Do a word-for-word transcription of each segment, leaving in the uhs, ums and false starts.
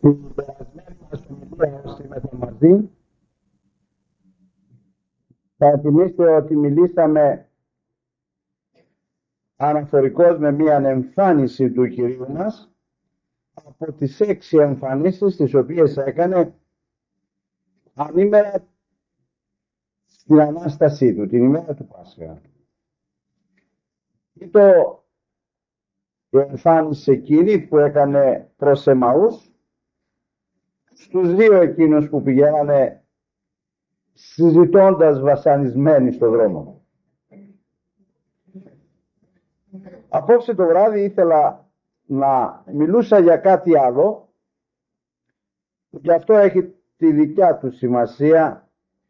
Στην περασμένη μας ομιλία όσοι είμαστε μαζί, θα θυμίστε ότι μιλήσαμε αναφορικώς με μία εμφάνιση του Κυρίου μας από τις έξι εμφανίσεις τις οποίες έκανε ανήμερα στην Ανάστασή του, την ημέρα του Πάσχα. Ή το η εμφάνιση εκείνη που έκανε προς Εμαούς, στους δύο εκείνους που πηγαίνανε συζητώντας βασανισμένοι στον δρόμο. Απόψε το βράδυ ήθελα να μιλούσα για κάτι άλλο, και αυτό έχει τη δικιά του σημασία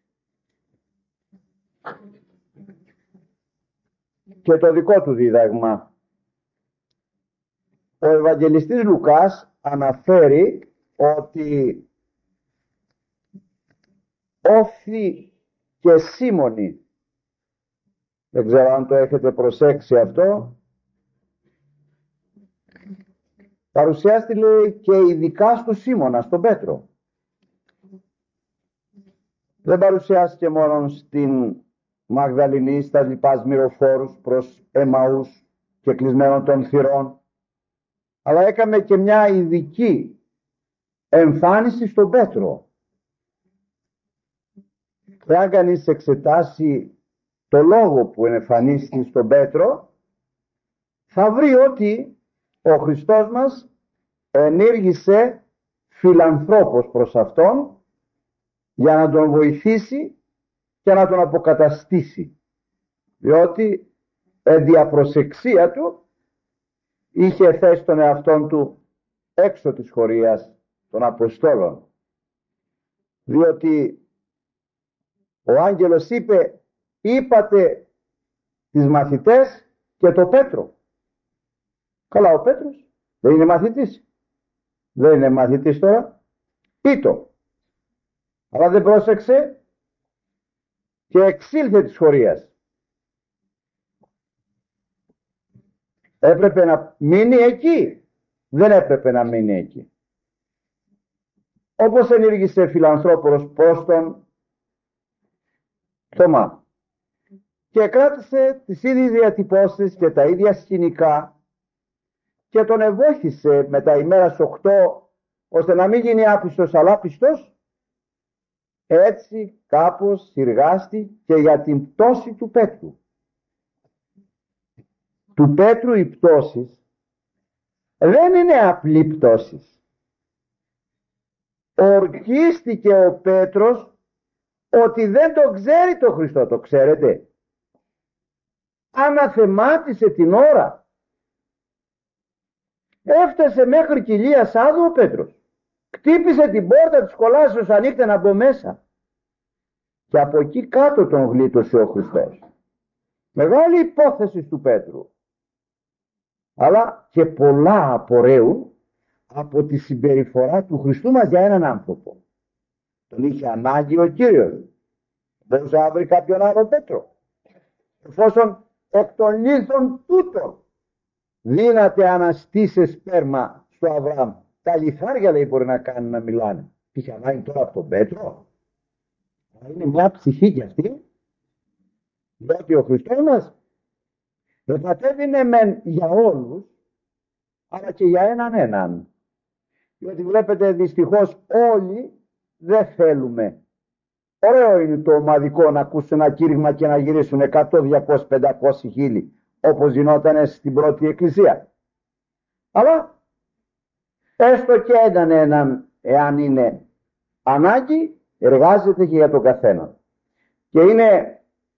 και το δικό του δίδαγμα. Ο Ευαγγελιστής Λουκάς αναφέρει ότι Όφη και Σίμωνη, δεν ξέρω αν το έχετε προσέξει αυτό, παρουσιάστηκε, λέει, και ειδικά στο Σίμωνα, στον Πέτρο. Δεν παρουσιάστηκε μόνο στην Μαγδαληνή, στα λοιπάς μυροφόρους προς Εμαούς και κλεισμένων των θυρών, αλλά έκαμε και μια ειδική εμφάνιση στον Πέτρο. Και αν κανείς εξετάσει το λόγο που εμφανίστηκε στον Πέτρο, θα βρει ότι ο Χριστός μας ενήργησε φιλανθρώπος προς αυτόν για να τον βοηθήσει και να τον αποκαταστήσει, διότι εν διαπροσεξία του είχε θέσει τον εαυτόν του έξω της χωρίας των Αποστόλων, διότι ο άγγελος είπε, είπατε τις μαθητές και το Πέτρο. Καλά, ο Πέτρος δεν είναι μαθητής, δεν είναι μαθητής τώρα, πείτο, αλλά δεν πρόσεξε και εξήλθε της χωρίας. Έπρεπε να μείνει εκεί, δεν έπρεπε να μείνει εκεί. Όπως ενήργησε φιλανθρώπος προς τον Θωμά και κράτησε τις ίδιες διατυπώσεις και τα ίδια σκηνικά και τον ευόχησε με τα ημέρας οκτώ ώστε να μην γίνει άπιστος αλλά πιστός, έτσι κάπως συνεργάστη και για την πτώση του Πέτρου. Του Πέτρου οι πτώσεις δεν είναι απλή πτώσεις. Ορκίστηκε ο Πέτρος ότι δεν το ξέρει το Χριστό, το ξέρετε. Αναθεμάτισε την ώρα. Έφτασε μέχρι κοιλία Σάδου ο Πέτρος. Κτύπησε την πόρτα της κολάσεως, ανοίχτε να μπω μέσα. Και από εκεί κάτω τον γλίτωσε ο Χριστός. Μεγάλη υπόθεση του Πέτρου. Αλλά και πολλά απορρέουν από τη συμπεριφορά του Χριστού μας για έναν άνθρωπο. Τον είχε ανάγκη ο Κύριος. Μπορούσε να βρει κάποιον άλλο Πέτρο. Εφόσον εκ των λίθων τούτων δύναται αναστήσε σπέρμα στο Αβραάμ. Τα λιθάρια, λέει, μπορεί να κάνουν να μιλάνε. Τι είχε ανάγκη τώρα από τον Πέτρο. Είναι μια ψυχή κι αυτή. Διότι ο Χριστός μας επατέβηνε μεν για όλους, αλλά και για έναν έναν. Διότι βλέπετε, δυστυχώς όλοι δεν θέλουμε. Ωραίο είναι το ομαδικό να ακούσουν ένα κήρυγμα και να γυρίσουν εκατό, διακόσια, πεντακόσια χίλιοι, όπως γινόταν στην πρώτη εκκλησία. Αλλά έστω και έναν έναν, εάν είναι ανάγκη, εργάζεται και για τον καθένα. Και είναι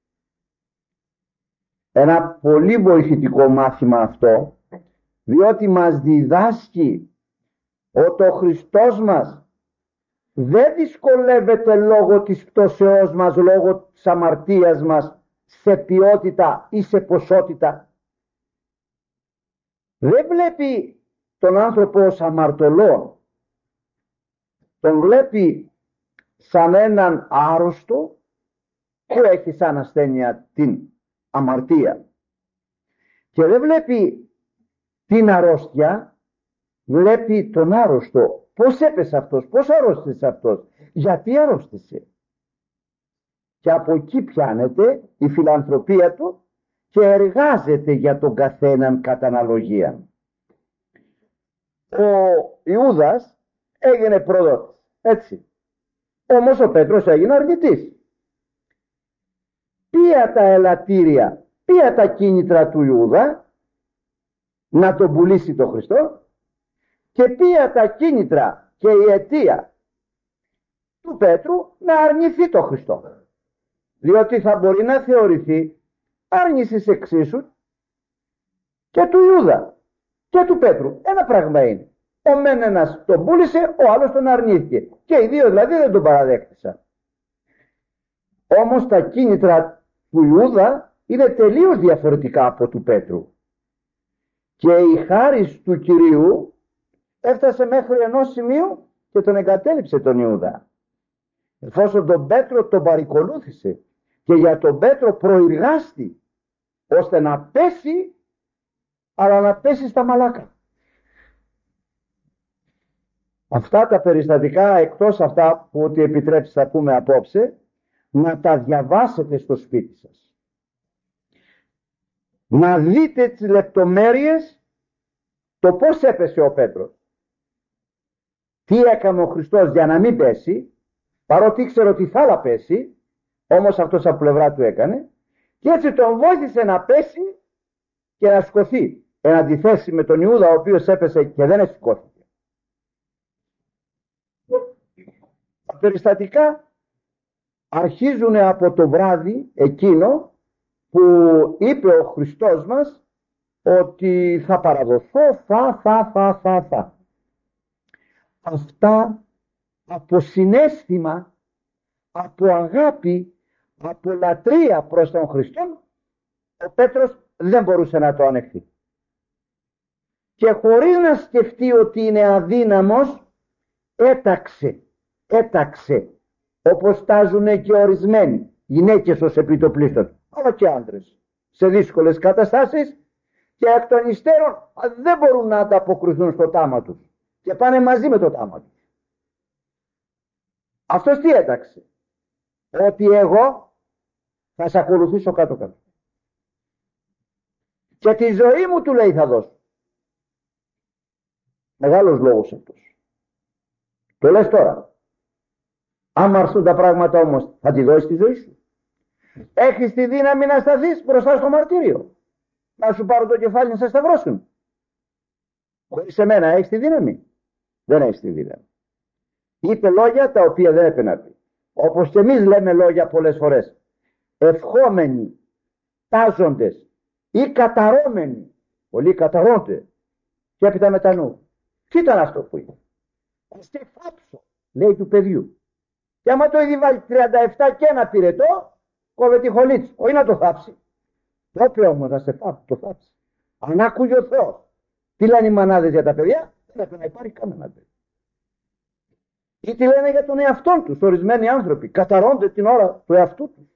ένα πολύ βοηθητικό μάθημα αυτό, διότι μας διδάσκει ότι ο Χριστός μας δεν δυσκολεύεται λόγω της πτώσεώς μας, λόγω της αμαρτίας μας, σε ποιότητα ή σε ποσότητα. Δεν βλέπει τον άνθρωπο ως αμαρτωλό. Τον βλέπει σαν έναν άρρωστο που έχει σαν ασθένεια την αμαρτία. Και δεν βλέπει την αρρώστια, βλέπει τον άρρωστο, πώς έπεσε αυτός, πώς αρρώστησε αυτός, γιατί αρρώστησε. Και από εκεί πιάνεται η φιλανθρωπία του και εργάζεται για τον καθέναν κατά αναλογία. Ο Ιούδας έγινε προδότης, έτσι. Όμως ο Πέτρος έγινε αρνητής. Ποια τα ελαττήρια, ποια τα κίνητρα του Ιούδα να τον πουλήσει τον Χριστό και ποια τα κίνητρα και η αιτία του Πέτρου να αρνηθεί τον Χριστό. Διότι θα μπορεί να θεωρηθεί άρνησης εξίσου και του Ιούδα και του Πέτρου. Ένα πράγμα είναι. Ο μεν ένας τον πούλησε, ο άλλος τον αρνήθηκε. Και οι δύο δηλαδή δεν τον παραδέχτησαν. Όμως τα κίνητρα του Ιούδα είναι τελείως διαφορετικά από του Πέτρου. Και η χάρις του Κυρίου έφτασε μέχρι ενός σημείου και τον εγκατέλειψε τον Ιούδα. Εφόσον τον Πέτρο τον παρακολούθησε και για τον Πέτρο προεργάστη ώστε να πέσει, αλλά να πέσει στα μαλάκα. Αυτά τα περιστατικά, εκτός αυτά που ότι επιτρέψει θα πούμε απόψε, να τα διαβάσετε στο σπίτι σας. Να δείτε τις λεπτομέρειες, το πώς έπεσε ο Πέτρος. Τι έκανε ο Χριστός για να μην πέσει, παρότι ήξερε ότι θα άλλα πέσει, όμως αυτός από πλευρά του έκανε, και έτσι τον βοήθησε να πέσει και να σηκωθεί, εν αντιθέσει με τον Ιούδα ο οποίος έπεσε και δεν σηκώθηκε. Τα περιστατικά αρχίζουν από το βράδυ εκείνο που είπε ο Χριστός μας ότι θα παραδοθώ, θα, θα, θα, θα, θα. Αυτά από συναίσθημα, από αγάπη, από λατρεία προς τον Χριστό, ο Πέτρος δεν μπορούσε να το ανεχθεί. Και χωρίς να σκεφτεί ότι είναι αδύναμος, έταξε, έταξε, όπως τάζουν και ορισμένοι, γυναίκες ως επιτοπλίστων, αλλά και άντρες, σε δύσκολες καταστάσεις και εκ των υστέρων δεν μπορούν να ανταποκριθούν στο τάμα τους και πάνε μαζί με το τάμα τους. Αυτός τι έταξε? Ότι εγώ θα σε ακολουθήσω κάτω-κάτω. Και τη ζωή μου του λέει θα δώσω. Μεγάλος λόγος αυτός. Το λες τώρα. Άμα αρθούν τα πράγματα όμως, θα τη δώσεις τη ζωή σου. Έχεις τη δύναμη να σταθείς μπροστά στο μαρτύριο. Να σου πάρω το κεφάλι να σε σταυρώσουν. Χωρίς εμένα έχεις τη δύναμη? Δεν έχεις τη δύναμη. Είπε λόγια τα οποία δεν έπρεπε να πει. Όπως και εμείς λέμε λόγια πολλές φορές. Ευχόμενοι, τάζοντες ή καταρώμενοι. Πολλοί καταρώνται και έπειτα μετανοούν. Τι ήταν αυτό που είπε? Θα σε φάψω, λέει του παιδιού. Και άμα το ήδη βάλει τριάντα επτά και ένα πυρετό, κόβε τη χολή του. Όχι να το θάψει. Το είπε όμως να σε φάψει, το θάψει. Αν άκουγε ο Θεός τι λένε οι μανάδες για τα παιδιά, δεν έπρεπε να υπάρχει κανένα παιδί. Ή τι λένε για τον εαυτό τους, ορισμένοι άνθρωποι, καταρώνται την ώρα του εαυτού τους.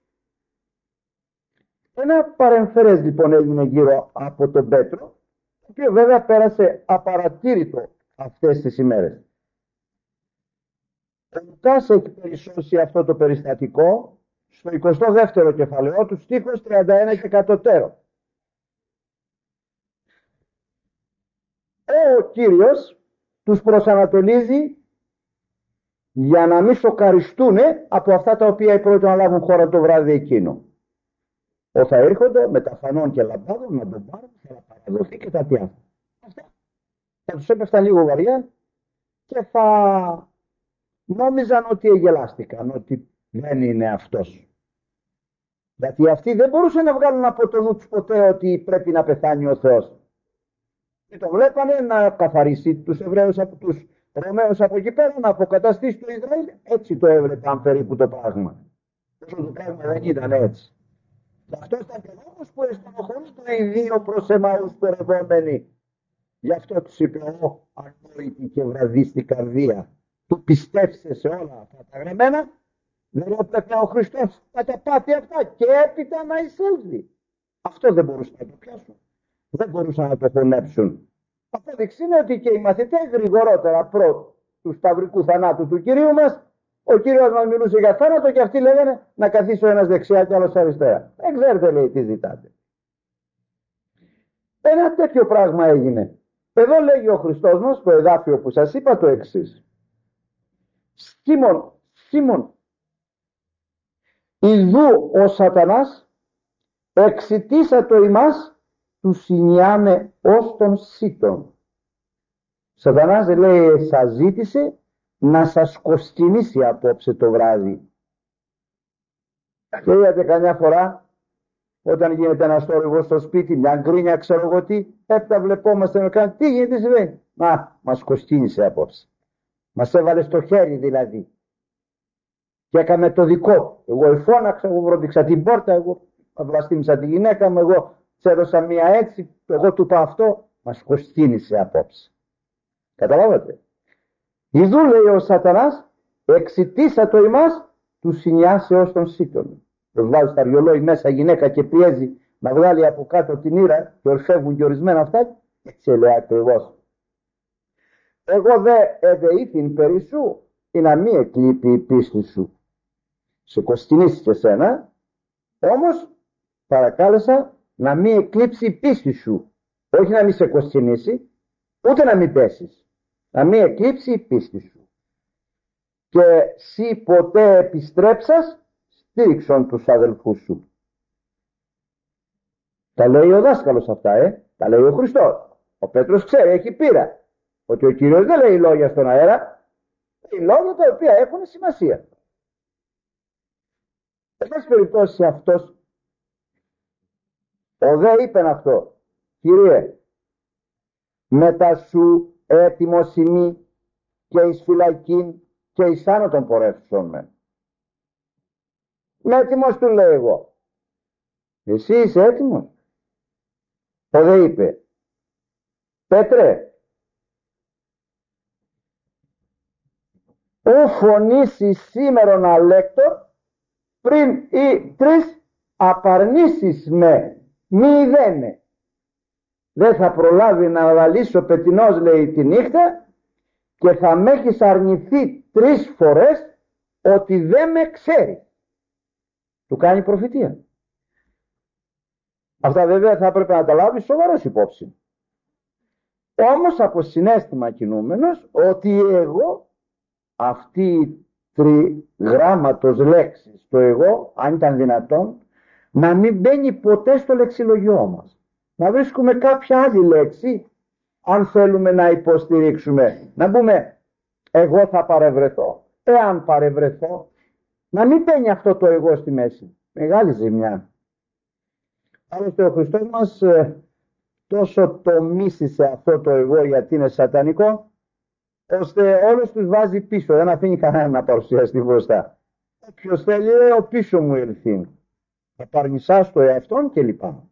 Ένα παρεμφερές λοιπόν έγινε γύρω από τον Πέτρο, το οποίο βέβαια πέρασε απαρατήρητο αυτές τις ημέρες. Ο Λουκάς έχει περισσώσει αυτό το περιστατικό στο εικοστό δεύτερο κεφαλαίο του, στίχος τριάντα ένα και κατωτέρω. Ο Κύριος τους προσανατολίζει για να μην σοκαριστούν από αυτά τα οποία πρόκειται να λάβουν χώρα το βράδυ εκείνο. Ο θα έρχονται με τα φανών και λαμπάδων να τον πάρουν, θα παραδοθεί και τα τι αυτά. Αυτά θα τους έπεφταν λίγο βαριά και θα νόμιζαν ότι εγελάστηκαν, ότι δεν είναι αυτός. Γιατί αυτοί δεν μπορούσαν να βγάλουν από το νου τους ποτέ ότι πρέπει να πεθάνει ο Θεός. Και το βλέπανε να καθαρίσει τους Εβραίους από τους Ρωμαίους από εκεί πέρα, να αποκαταστήσει το Ισραήλ. Έτσι το έβλεπαν περίπου το πράγμα. Όσο το πράγμα δεν ήταν έτσι. Και αυτό ήταν και λόγος που εστενοχωρούνται οι δύο προς Εμαούς πορευόμενοι. Γι' αυτό τους είπε: «Ω ανόητη και βραδίστη καρδία, του πιστεύσε σε όλα αυτά τα γραμμένα, δεν έπρεπε ο Χριστός να τα πάθει αυτά και έπειτα να εισέλθει». Αυτό δεν μπορούσαν να το πιάσουν. Δεν μπορούσαν να το χωνέψουν. Απόδειξη είναι ότι και οι μαθητές γρηγορότερα προ του σταυρικού θανάτου του Κυρίου μας, ο Κύριος μας μιλούσε για θάνατο και αυτοί λέγανε να καθίσει ο ένας δεξιά και άλλος αριστερά. Δεν ξέρετε, λέει, τι ζητάτε. Ένα τέτοιο πράγμα έγινε. Εδώ λέγει ο Χριστός μας στο εδάφιο που σας είπα το εξής. Σίμων, Σίμων, ιδού ο Σατανάς εξητήσατο ημάς του συνιάμε ως τον σύτον. Σατανάς, λέει, σας ζήτησε να σας κοστινήσει απόψε το βράδυ. Και είδατε καμιά φορά όταν γίνεται ένας θόρυβος στο σπίτι, μια γκρίνια, ξέρω εγώ τι, έπειτα βλεπόμαστε να κάνουμε, τι γίνεται, συμβαίνει. Να, μας κοστίνησε απόψε. Μας έβαλε στο χέρι δηλαδή. Και έκαμε το δικό. Εγώ εφώναξα, εγώ βρόντιξα την πόρτα, εγώ αυλαστήμισα τη γυναίκα μου, εγώ τσέδωσα μία έτσι, εγώ του είπα αυτό, μας κοστίνησε απόψε. Καταλάβατε. Ιδού, λέει ο Σατανάς, εξητήσατο ημάς του συνιάσεως των σύτων. Βάζει στα ριολόι μέσα γυναίκα και πιέζει να βγάλει από κάτω την ήρα και ορφεύουν και ορισμένα αυτά, έτσι λέει ακριβώς. Εγώ δε εδεήθην περί σου, ή να μη εκλείπει η πίστη σου. Σε κοστινήσει και σένα, όμως παρακάλεσα να μη εκλείψει η πίστη σου. Όχι να μη σε κοστινήσει, ούτε να μη πέσεις. Να μη εκλείψει η πίστη σου. Και σύ ποτέ επιστρέψας, στήριξον τους αδελφούς σου. Τα λέει ο δάσκαλος αυτά, ε. Τα λέει ο Χριστός. Ο Πέτρος ξέρει, έχει πείρα. Ότι ο Κύριος δεν λέει λόγια στον αέρα. Λέει λόγια τα οποία έχουν σημασία. Σε πάση περιπτώσει αυτός, ο δε είπεν αυτό. Κύριε, μετά σου έτοιμος ημί και εις φυλακήν και εις άνω των πορεύσεων με. Είμαι έτοιμος, του λέω εγώ. Εσύ είσαι έτοιμος? Ο δε είπε, Πέτρε, ου φωνήσεις σήμερον αλέκτορ πριν ή τρεις απαρνήσεις με, μη δένε. Δεν θα προλάβει να λαλήσω πετεινός, λέει, τη νύχτα και θα με έχεις αρνηθεί τρεις φορές ότι δεν με ξέρει. Του κάνει προφητεία. Αυτά βέβαια θα έπρεπε να τα λάβει σοβαρός υπόψη. Όμως από συναίσθημα κινούμενος ότι εγώ αυτή η τριγράμματος λέξη στο εγώ, αν ήταν δυνατόν, να μην μπαίνει ποτέ στο λεξιλογιό μας. Να βρίσκουμε κάποια άλλη λέξη, αν θέλουμε να υποστηρίξουμε. Να πούμε εγώ θα παρευρεθώ. Εάν παρευρεθώ, να μην μπαίνει αυτό το εγώ στη μέση. Μεγάλη ζημιά. Άλλωστε ο Χριστός μας ε, τόσο το μίσησε αυτό το εγώ γιατί είναι σατανικό, ώστε όλους τους βάζει πίσω, δεν αφήνει κανένα να παρουσιαστεί μπροστά. Όποιος θέλει, ο πίσω μου ελθεί. Θα παρνησάς το εαυτόν και λοιπά.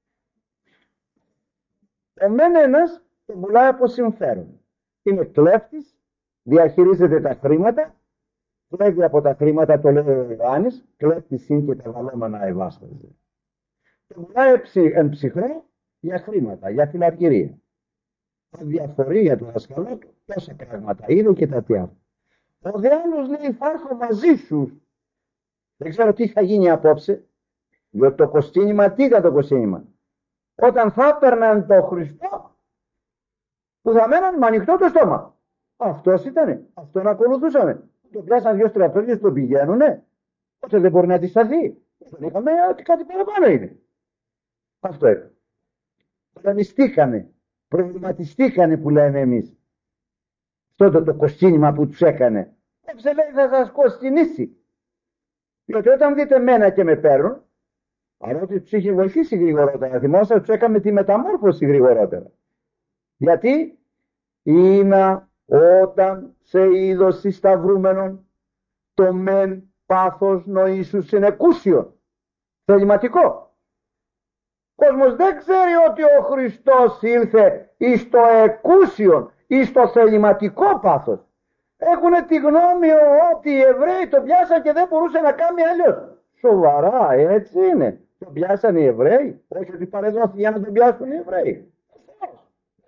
Εμένα ένας τον πουλάει από συμφέρον. Είναι κλέφτης, διαχειρίζεται τα χρήματα, κλέβει από τα χρήματα, το λέει ο Ιωάννης, κλέφτης είναι και τα βαλόμενα ευάσκαζε. Τον πουλάει εν ψυχρό για χρήματα, για φιλαρκηρία. Διαφορεί για το δασκαλό του, τόσα πράγματα είδε και τα τι άλλο. Ο δε άλλος λέει θα έρθω μαζί σου. Δεν ξέρω τι θα γίνει απόψε, διότι το κοστίνημα, τι ήταν το κοστίνημα? Όταν θα έπαιρναν το Χριστό, που θα μέναν με ανοιχτό το στόμα. Αυτός ήτανε, αυτόν ακολουθούσαμε. Το πιάσαν δυο στρατιώτες, τον πηγαίνουνε, τότε δεν μπορεί να αντισταθεί. Τον είχαμε ότι κάτι παραπάνω είναι. Αυτό είναι. Πολεμιστήκανε, προβληματιστήκανε που λέμε εμείς. Αυτό το κοστίνημα που τους έκανε. Έψε λέει θα σας κοστινήσει. Διότι όταν δείτε μένα και με παίρνουν, αλλά ότι τους είχε βοηθήσει γρηγορότερα. Θυμόσαστε, τους έκαμε τη μεταμόρφωση γρηγορότερα. Γιατί είναι όταν σε είδος σταυρούμενον το μεν πάθος νοήσου συνεκούσιο. Θεληματικό. Ο κόσμος δεν ξέρει ότι ο Χριστός ήλθε εις το εκούσιον, εις το θεληματικό πάθος. Έχουν τη γνώμη ότι οι Εβραίοι το πιάσαν και δεν μπορούσε να κάνει αλλιώς. Σοβαρά, έτσι είναι. Το πιάσαν οι Εβραίοι. Όχι ότι παρεδόθηκε για να τον πιάσουν οι Εβραίοι.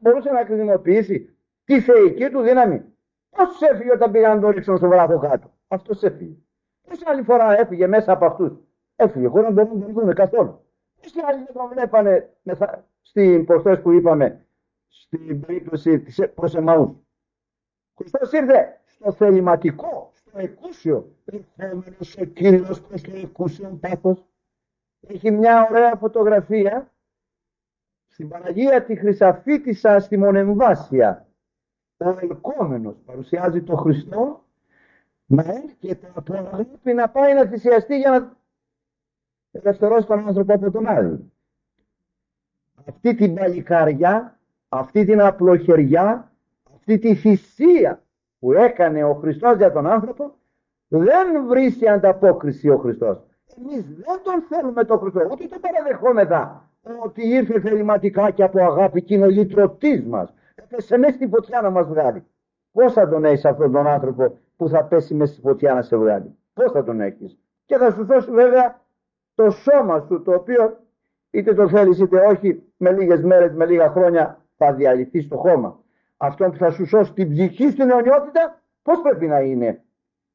μπορούσε να χρησιμοποιήσει τη θεϊκή του δύναμη. Πώς έφυγε όταν πήγαν να το ρίξουν στον βράχο κάτω? Αυτός έφυγε. Πόση άλλη φορά έφυγε μέσα από αυτούς? Έφυγε χωρίς να μπορούν να τον δουν καθόλου. Πόση άλλοι δεν τον βλέπανε στην προχθές που είπαμε, στην περίπτωση της προς Εμαούς. Χριστός ήρθε στο θεληματικό, στο εκούσιο. Ερχόμενος ο Κύριος προς το εκούσιο πάθος. Έχει μια ωραία φωτογραφία στην Παναγία τη Χρυσαφίτισσα στη Μονεμβάσια. Ο ελκόμενος παρουσιάζει τον Χριστό να έρχεται από αγάπη να πάει να θυσιαστεί για να ελευθερώσει τον άνθρωπο από τον άλλο. Αυτή την παλικάρια, αυτή την απλοχεριά, αυτή τη θυσία που έκανε ο Χριστός για τον άνθρωπο, δεν βρίσκει ανταπόκριση ο Χριστός. Εμείς δεν τον θέλουμε τον Χριστό, ούτε τον παραδεχόμεθα ότι ήρθε θεληματικά και από αγάπη και είναι ο λυτρωτής μας. Έπεσε μέσα στη φωτιά να μας βγάλει. Πώς θα τον έχεις αυτόν τον άνθρωπο που θα πέσει μέσα στη φωτιά να σε βγάλει? Πώς θα τον έχεις? Και θα σου δώσει βέβαια το σώμα σου, το οποίο είτε το θέλεις είτε όχι, με λίγες μέρες, με λίγα χρόνια θα διαλυθεί στο χώμα. Αυτό που θα σου σώσει την ψυχή στην αιωνιότητα, πώς πρέπει να είναι?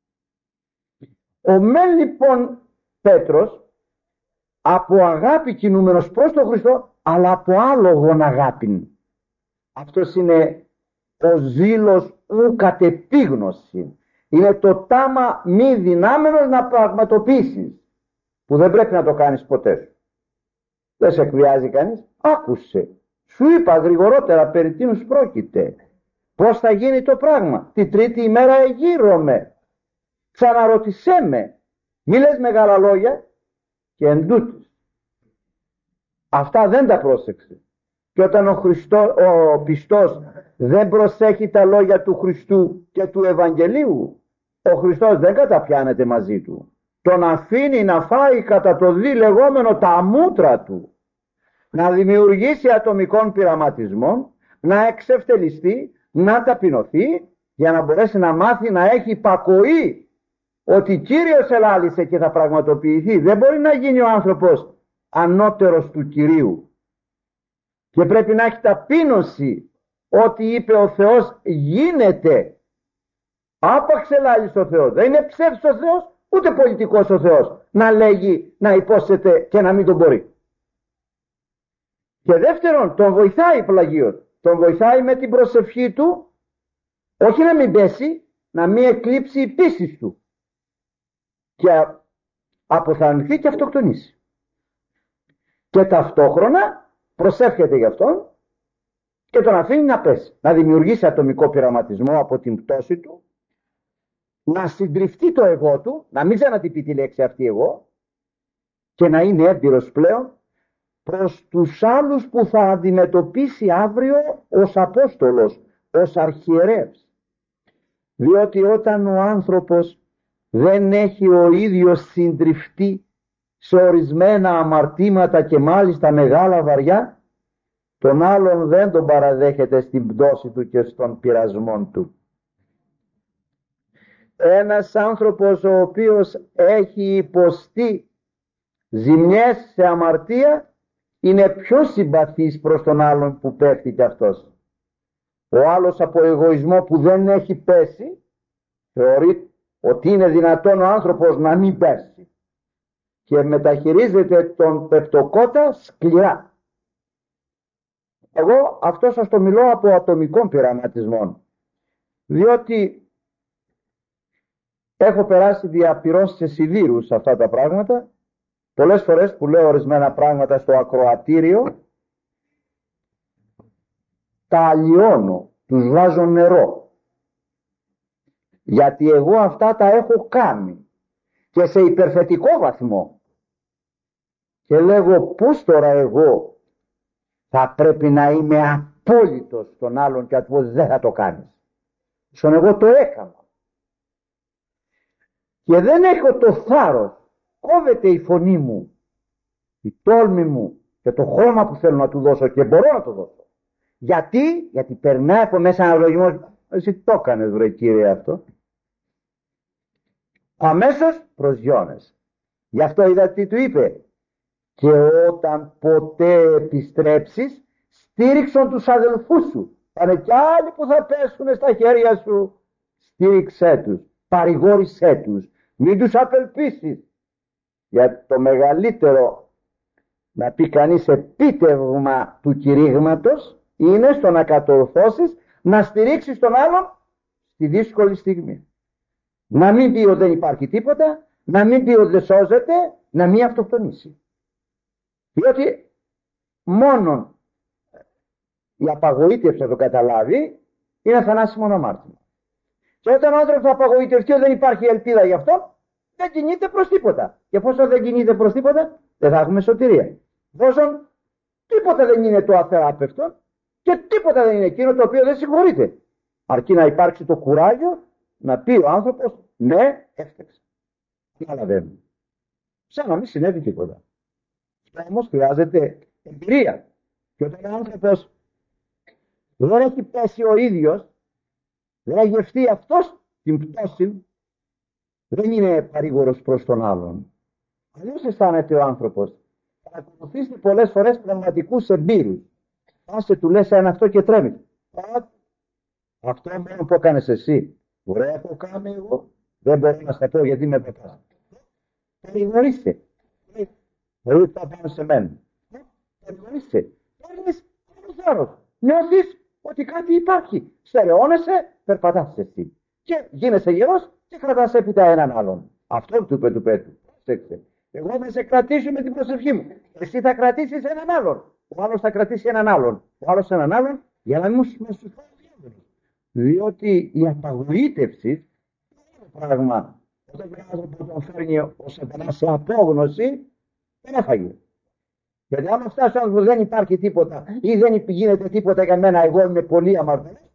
Ο μεν λοιπόν Πέτρος, από αγάπη κινούμενος προς τον Χριστό, αλλά από άλογον αγάπην. Αυτός είναι ο ζήλος ου κατεπίγνωση. Είναι το τάμα μη δυνάμενος να πραγματοποιήσεις, που δεν πρέπει να το κάνεις ποτέ σου. Δεν σε εκβιάζει κανείς. Άκουσε. Σου είπα γρηγορότερα περί τίνος πρόκειται. Πώς θα γίνει το πράγμα? Τη τρίτη ημέρα εγείρομαι. Ξαναρωτησέ με. Μη λες μεγάλα λόγια. Και εντούτοις. Αυτά δεν τα πρόσεξε. Και όταν ο, Χριστό, ο πιστός δεν προσέχει τα λόγια του Χριστού και του Ευαγγελίου, ο Χριστός δεν καταπιάνεται μαζί του. Τον αφήνει να φάει κατά το δι λεγόμενο τα μούτρα του, να δημιουργήσει ατομικών πειραματισμών, να εξευτελιστεί, να ταπεινωθεί, για να μπορέσει να μάθει να έχει υπακοή ότι Κύριος ελάλησε και θα πραγματοποιηθεί. Δεν μπορεί να γίνει ο άνθρωπος ανώτερος του Κυρίου. Και πρέπει να έχει ταπείνωση ότι είπε ο Θεός γίνεται. Άπαξ ελάλησε ο Θεός. Δεν είναι ψεύτης ο Θεός, ούτε πολιτικός ο Θεός να λέγει, να υπόσχεται και να μην τον μπορεί. Και δεύτερον, τον βοηθάει πλαγίως. Τον βοηθάει με την προσευχή του, όχι να μην πέσει, να μην εκλείψει η πίστη του και αποθανθεί και αυτοκτονήσει. Και ταυτόχρονα προσεύχεται γι' αυτόν και τον αφήνει να πέσει, να δημιουργήσει ατομικό πειραματισμό από την πτώση του, να συντριφτεί το εγώ του, να μην ξανατυπεί τη λέξη αυτή εγώ, και να είναι έμπειρος πλέον προς τους άλλους που θα αντιμετωπίσει αύριο ως Απόστολος, ως αρχιερεύς. Διότι όταν ο άνθρωπος δεν έχει ο ίδιος συντριφτεί σε ορισμένα αμαρτήματα και μάλιστα μεγάλα βαριά, τον άλλον δεν τον παραδέχεται στην πτώση του και στον πειρασμό του. Ένας άνθρωπος ο οποίος έχει υποστεί ζημιές σε αμαρτία είναι πιο συμπαθής προς τον άλλον που πέφτει κι αυτός. Ο άλλος από εγωισμό που δεν έχει πέσει θεωρεί ότι είναι δυνατόν ο άνθρωπος να μην πέσει και μεταχειρίζεται τον πεπτοκότα σκληρά. Εγώ αυτό σας το μιλώ από ατομικών πειραματισμών, διότι έχω περάσει διαπυρώσεις σε σιδήρους σε αυτά τα πράγματα. Πολλές φορές που λέω ορισμένα πράγματα στο ακροατήριο, τα αλλοιώνω, τους βάζω νερό. Γιατί εγώ αυτά τα έχω κάνει και σε υπερθετικό βαθμό. Και λέγω πώς τώρα εγώ θα πρέπει να είμαι απόλυτος στον άλλον και να του πω δεν θα το κάνεις. Στον εγώ το έκανα. Και δεν έχω το θάρρος. Κόβεται η φωνή μου, η τόλμη μου και το χρώμα που θέλω να του δώσω και μπορώ να το δώσω. Γιατί, γιατί περνάει από μέσα ένα λογισμό. Εσύ το έκανες βρε κύριε αυτό. Αμέσως προσγειώνεσαι. Γι' αυτό είδα τι του είπε. Και όταν ποτέ επιστρέψεις, Στήριξον τους αδελφούς σου. Πάνε κι άλλοι που θα πέσουν στα χέρια σου. Στήριξέ τους, παρηγόρησέ τους, μην τους απελπίσεις. Για το μεγαλύτερο, να πει κανείς, επίτευγμα του κηρύγματος είναι στο να κατορθώσεις να στηρίξεις τον άλλον στη δύσκολη στιγμή. Να μην πει ότι δεν υπάρχει τίποτα, να μην πει ότι δεν σώζεται, να μην αυτοκτονήσει. Διότι μόνον η απαγοήτευση θα το καταλάβει, είναι θανάσιμο αμάρτημα. Και όταν ο άνθρωπος θα απαγοητευτεί ότι δεν υπάρχει ελπίδα γι' αυτό, δεν κινείται προς τίποτα. Και εφόσον δεν κινείται προς τίποτα, δεν θα έχουμε σωτηρία. Εφόσον τίποτα δεν είναι το αθεράπευτο και τίποτα δεν είναι εκείνο το οποίο δεν συγχωρείται. Αρκεί να υπάρξει το κουράγιο να πει ο άνθρωπος, ναι, έφταξε. Τι καταλαβαίνουμε. Σαν να μην συνέβη τίποτα. Αυτό όμως χρειάζεται εμπειρία. Και όταν ο άνθρωπος δεν έχει πέσει ο ίδιος, δεν έχει γευτεί αυτός την πτώση, δεν είναι παρήγορος προς τον άλλον. Αλλιώς αισθάνεται ο άνθρωπος. Θα ακολουθήσει πολλές φορές πνευματικούς εμπείρους. Άσε του λες ένα αυτό και τρέμει. Αυτό μόνο που έκανες εσύ. Ωραία, έχω κάνει εγώ. Δεν μπορώ να στα πω γιατί με πετάς. Παρηγορήστε. Δηλαδή θα πάνε σε μένα. Παρηγορήστε. Παίρνεις θάρρος. Νιώθεις ότι κάτι υπάρχει. Στερεώνεσαι, περπατάς εσύ. Και γίνεσαι γερός και κρατάς έπειτα έναν άλλον. Αυτό του είπε του Πέτρου. Πρόσεξε. Εγώ θα σε κρατήσω με την προσευχή μου. Εσύ θα κρατήσεις έναν άλλον. Ο άλλος θα κρατήσει έναν άλλον. Ο άλλος έναν άλλον για να μην σου φάει. Διότι η απαγοήτευση είναι πράγμα. Όταν ο άνθρωπος τον φέρνει ο σατανάς σε απόγνωση, δεν έφαγε. Γιατί άμα φτάσει ο άνθρωπος δεν υπάρχει τίποτα ή δεν γίνεται τίποτα για μένα, εγώ είμαι πολύ αμαρτωλός.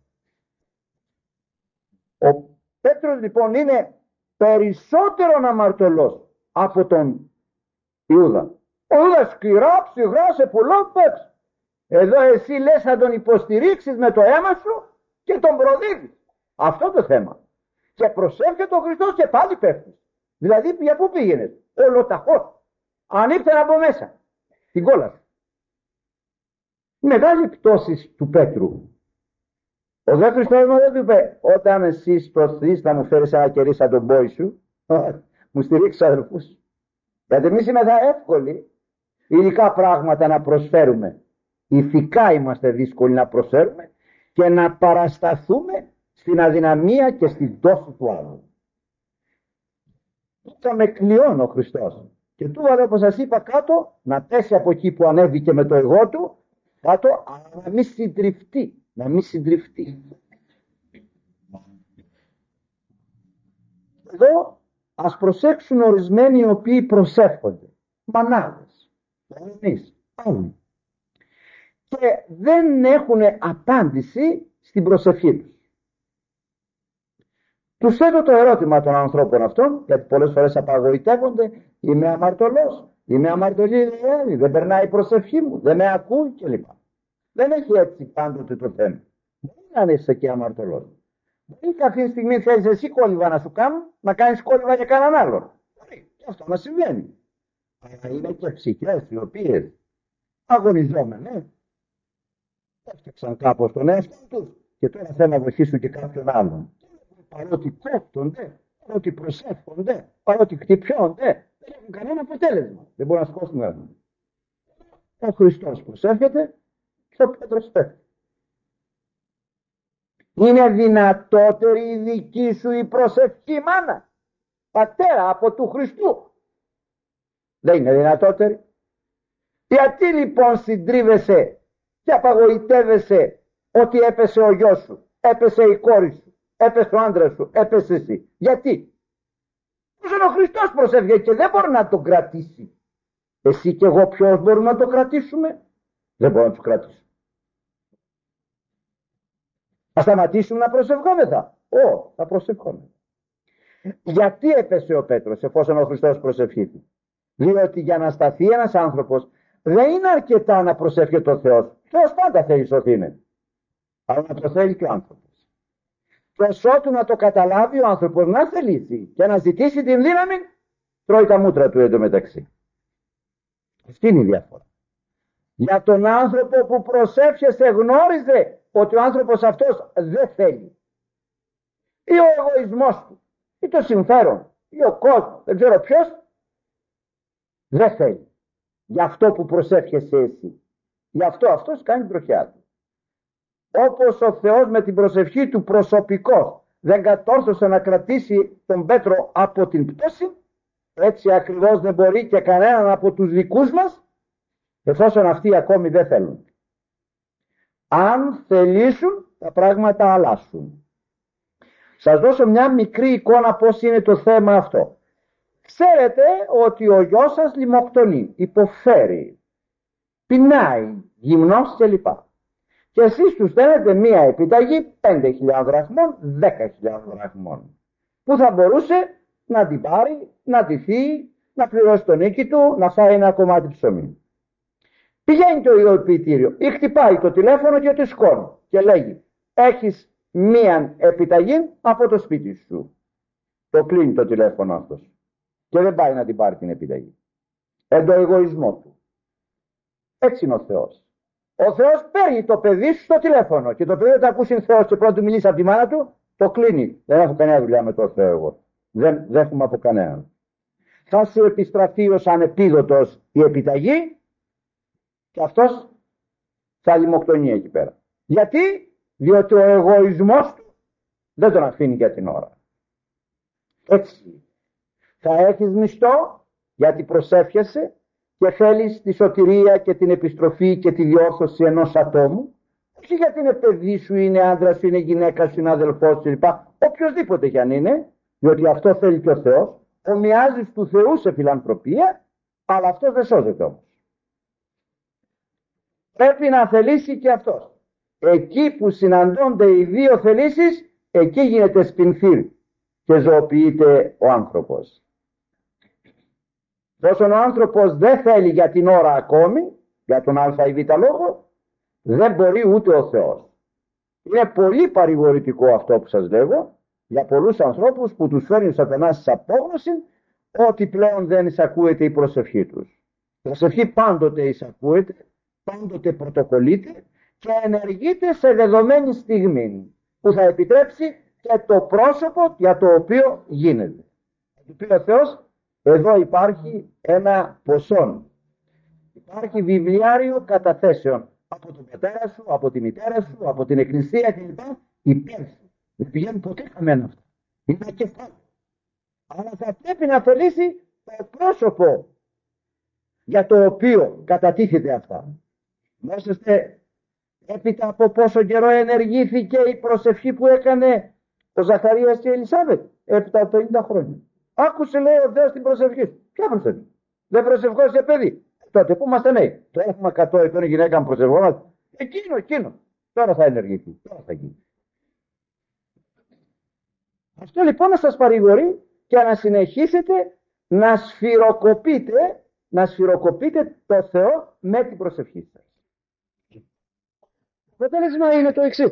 Ο Πέτρος λοιπόν είναι περισσότερο αμαρτωλός από τον Ιούδα. Ο Ιούδας σκληρά, ψυχρά, σε πολλά παίξει. Εδώ εσύ λες θα τον υποστηρίξεις με το αίμα σου και τον προδίδεις. Αυτό το θέμα. Και προσεύχεται ο Χριστός και πάλι πέφτει. Δηλαδή για πού πήγαινες? Ολοταχώς. Ανήφθεν από μέσα. Την κόλαση. Μεγάλη πτώση του Πέτρου. Ο δε Χριστός μου δεν του είπε, όταν εσύ προωθείς να μου φέρεις ένα κερί σαν τον πόη σου, μου στηρίξεις τους αδελφούς σου. Γιατί εμείς είμαστε εύκολοι ειδικά πράγματα να προσφέρουμε. Ηθικά είμαστε δύσκολοι να προσφέρουμε και να παρασταθούμε στην αδυναμία και στην πτώση του άλλου. Τούτα με κλειώνει ο Χριστός. Και του βάλε, όπως σας είπα, κάτω, να πέσει από εκεί που ανέβηκε με το εγώ του, κάτω, αλλά να μην συντριφτεί. Να μην συντριφτεί. Εδώ ας προσέξουν ορισμένοι οι οποίοι προσεύχονται. Μανάδες, γονείς, άλλοι. Και δεν έχουν απάντηση στην προσευχή τους. Τους θέτω το ερώτημα των ανθρώπων αυτών, γιατί πολλές φορές απαγοητεύονται, είμαι αμαρτωλός, είμαι αμαρτωλή, δεν περνάει η προσευχή μου, δεν με ακούει κλπ. Δεν έχει έτσι πάντοτε το θέμα. Δεν είναι αν είσαι και αμαρτωλός. Μπορεί κάποια στιγμή θέλεις εσύ κόλληβα να σου κάνουν, να κάνεις κόλληβα για κανέναν άλλον. Και αυτό να συμβαίνει. Αλλά είναι και ψυχές οι οποίες αγωνιζόμενες έφτιαξαν κάπως τον εαυτό τους και τώρα θέλουν να βοηθήσουν και κάποιον άλλον. Παρότι κόπτονται, παρότι προσεύχονται, παρότι χτυπιώνται, δεν έχουν κανένα αποτέλεσμα. Δεν μπορούν να σηκώσουν κανένα. Ο Χριστός προσεύχεται και ο Πέτρος πέφτει. Είναι δυνατότερη η δική σου η προσευχή, μάνα, πατέρα, από του Χριστού? Δεν είναι δυνατότερη. Γιατί λοιπόν συντρίβεσαι και απαγοητεύεσαι ότι έπεσε ο γιος σου, έπεσε η κόρη σου, έπεσε ο άντρας σου, έπεσε εσύ? Γιατί? Όσο ο Χριστός προσεύχεται και δεν μπορεί να τον κρατήσει. Εσύ και εγώ ποιος μπορούμε να το κρατήσουμε? Δεν μπορούμε να τους κρατήσουμε. Θα σταματήσουμε να προσευχόμεθα? Ω, θα προσευχόμεθα. Γιατί έπεσε ο Πέτρος εφόσον ο Χριστός προσευχήθηκε? Διότι για να σταθεί ένας άνθρωπος δεν είναι αρκετά να προσεύχεται ο Θεός. Ο Θεός πάντα θέλει σωθήνε. Αλλά να το θέλει και ο άνθρωπος. Και ως ότου να το καταλάβει ο άνθρωπος να θελήσει και να ζητήσει την δύναμη, τρώει τα μούτρα του εντωμεταξύ. Αυτή είναι η διαφορά. Για τον άνθρωπο που προσεύχεσαι γνώριζε ότι ο άνθρωπος αυτός δεν θέλει. Ή ο εγωισμός του, ή το συμφέρον, ή ο κόσμος, δεν ξέρω ποιος, δεν θέλει. Γι' αυτό που προσεύχεσαι εσύ. Γι' αυτό αυτός κάνει τροχιά του. Όπως ο Θεός με την προσευχή του προσωπικός δεν κατόρθωσε να κρατήσει τον Πέτρο από την πτώση, έτσι ακριβώς δεν μπορεί και κανέναν από τους δικούς μας, εφόσον αυτοί ακόμη δεν θέλουν. Αν θελήσουν, τα πράγματα αλλάσουν. Σας δώσω μια μικρή εικόνα πώς είναι το θέμα αυτό. Ξέρετε ότι ο γιος σας λιμοκτονεί, υποφέρει, πεινάει, γυμνός κλπ. Και εσείς τους στέλνετε μία επιταγή πέντε χιλιάδες δραχμών, δέκα χιλιάδες δραχμών, που θα μπορούσε να την πάρει, να τη φύγει, να πληρώσει τον νίκη του, να φάει ένα κομμάτι ψωμί. Πηγαίνει το ιδιοποιητήριο ή χτυπάει το τηλέφωνο και τη σκόνη και λέγει: έχεις μία επιταγή από το σπίτι σου. Το κλείνει το τηλέφωνο αυτός και δεν πάει να την πάρει την επιταγή. Εν το εγωισμό του. Έτσι είναι ο Θεός. Ο Θεός παίρνει το παιδί σου στο τηλέφωνο και το παιδί όταν ακούσει Θεός και πρώτα του μιλήσει από τη μάνα του, το κλείνει. Δεν έχω κανένα δουλειά με το Θεό εγώ. Δεν δέχομαι από κανέναν. Θα σου επιστραφεί ως ανεπίδοτος η επιταγή και αυτός θα λιμοκτονεί εκεί πέρα. Γιατί? Διότι ο εγωισμός του δεν τον αφήνει για την ώρα. Έτσι. Θα έχεις μισθό γιατί προσεύχεσαι και θέλεις τη σωτηρία και την επιστροφή και τη διόρθωση ενός ατόμου, όχι γιατί είναι παιδί σου, είναι άντρα σου, είναι γυναίκα σου, είναι αδελφός σου κλπ. Οποιοςδήποτε κι αν είναι, διότι αυτό θέλει και ο Θεός, ομοιάζεις του Θεού σε φιλανθρωπία, αλλά αυτός δεν σώζεται όμως. Πρέπει να θελήσει και αυτός. Εκεί που συναντώνται οι δύο θελήσεις, εκεί γίνεται σπινθήρ και ζωοποιείται ο άνθρωπος. Όσον ο άνθρωπος δεν θέλει για την ώρα ακόμη, για τον α ή β λόγο, δεν μπορεί ούτε ο Θεός. Είναι πολύ παρηγορητικό αυτό που σας λέγω για πολλούς ανθρώπους που τους φέρνει ο σατανάς σε απόγνωση ότι πλέον δεν εισακούεται η προσευχή τους. Η προσευχή πάντοτε εισακούεται, πάντοτε πρωτοκολλείται και ενεργείται σε δεδομένη στιγμή που θα επιτρέψει και το πρόσωπο για το οποίο γίνεται. Του πει ο Θεός: εδώ υπάρχει ένα ποσό. Υπάρχει βιβλιάριο καταθέσεων από τον πατέρα σου, από τη μητέρα σου, από την εκκλησία κλπ. Υπέρ σου. Δεν πηγαίνουν ποτέ χαμένα αυτά. Είναι ένα κεφάλι. Αλλά θα πρέπει να θελήσει το πρόσωπο για το οποίο κατατίθεται αυτά. Μόσεστε έπειτα από πόσο καιρό ενεργήθηκε η προσευχή που έκανε ο Ζαχαρίας και η Ελισάβετ. Έπειτα από πενήντα χρόνια. Άκουσε, λέει ο Θεός, την προσευχή. Ποια προσευχή? Δεν προσευχώσε παιδί. Τότε που είμαστε νέοι. Το έχουμε εκατό ετών γυναίκα μου προσευχόμαστε. Εκείνο, εκείνο. Τώρα θα ενεργηθεί. Τώρα θα γίνει. Αυτό λοιπόν να σας παρηγορεί και να συνεχίσετε να σφυροκοπείτε, να σφυροκοπείτε το Θεό με την προσευχή σας. Το αποτέλεσμα είναι το εξής.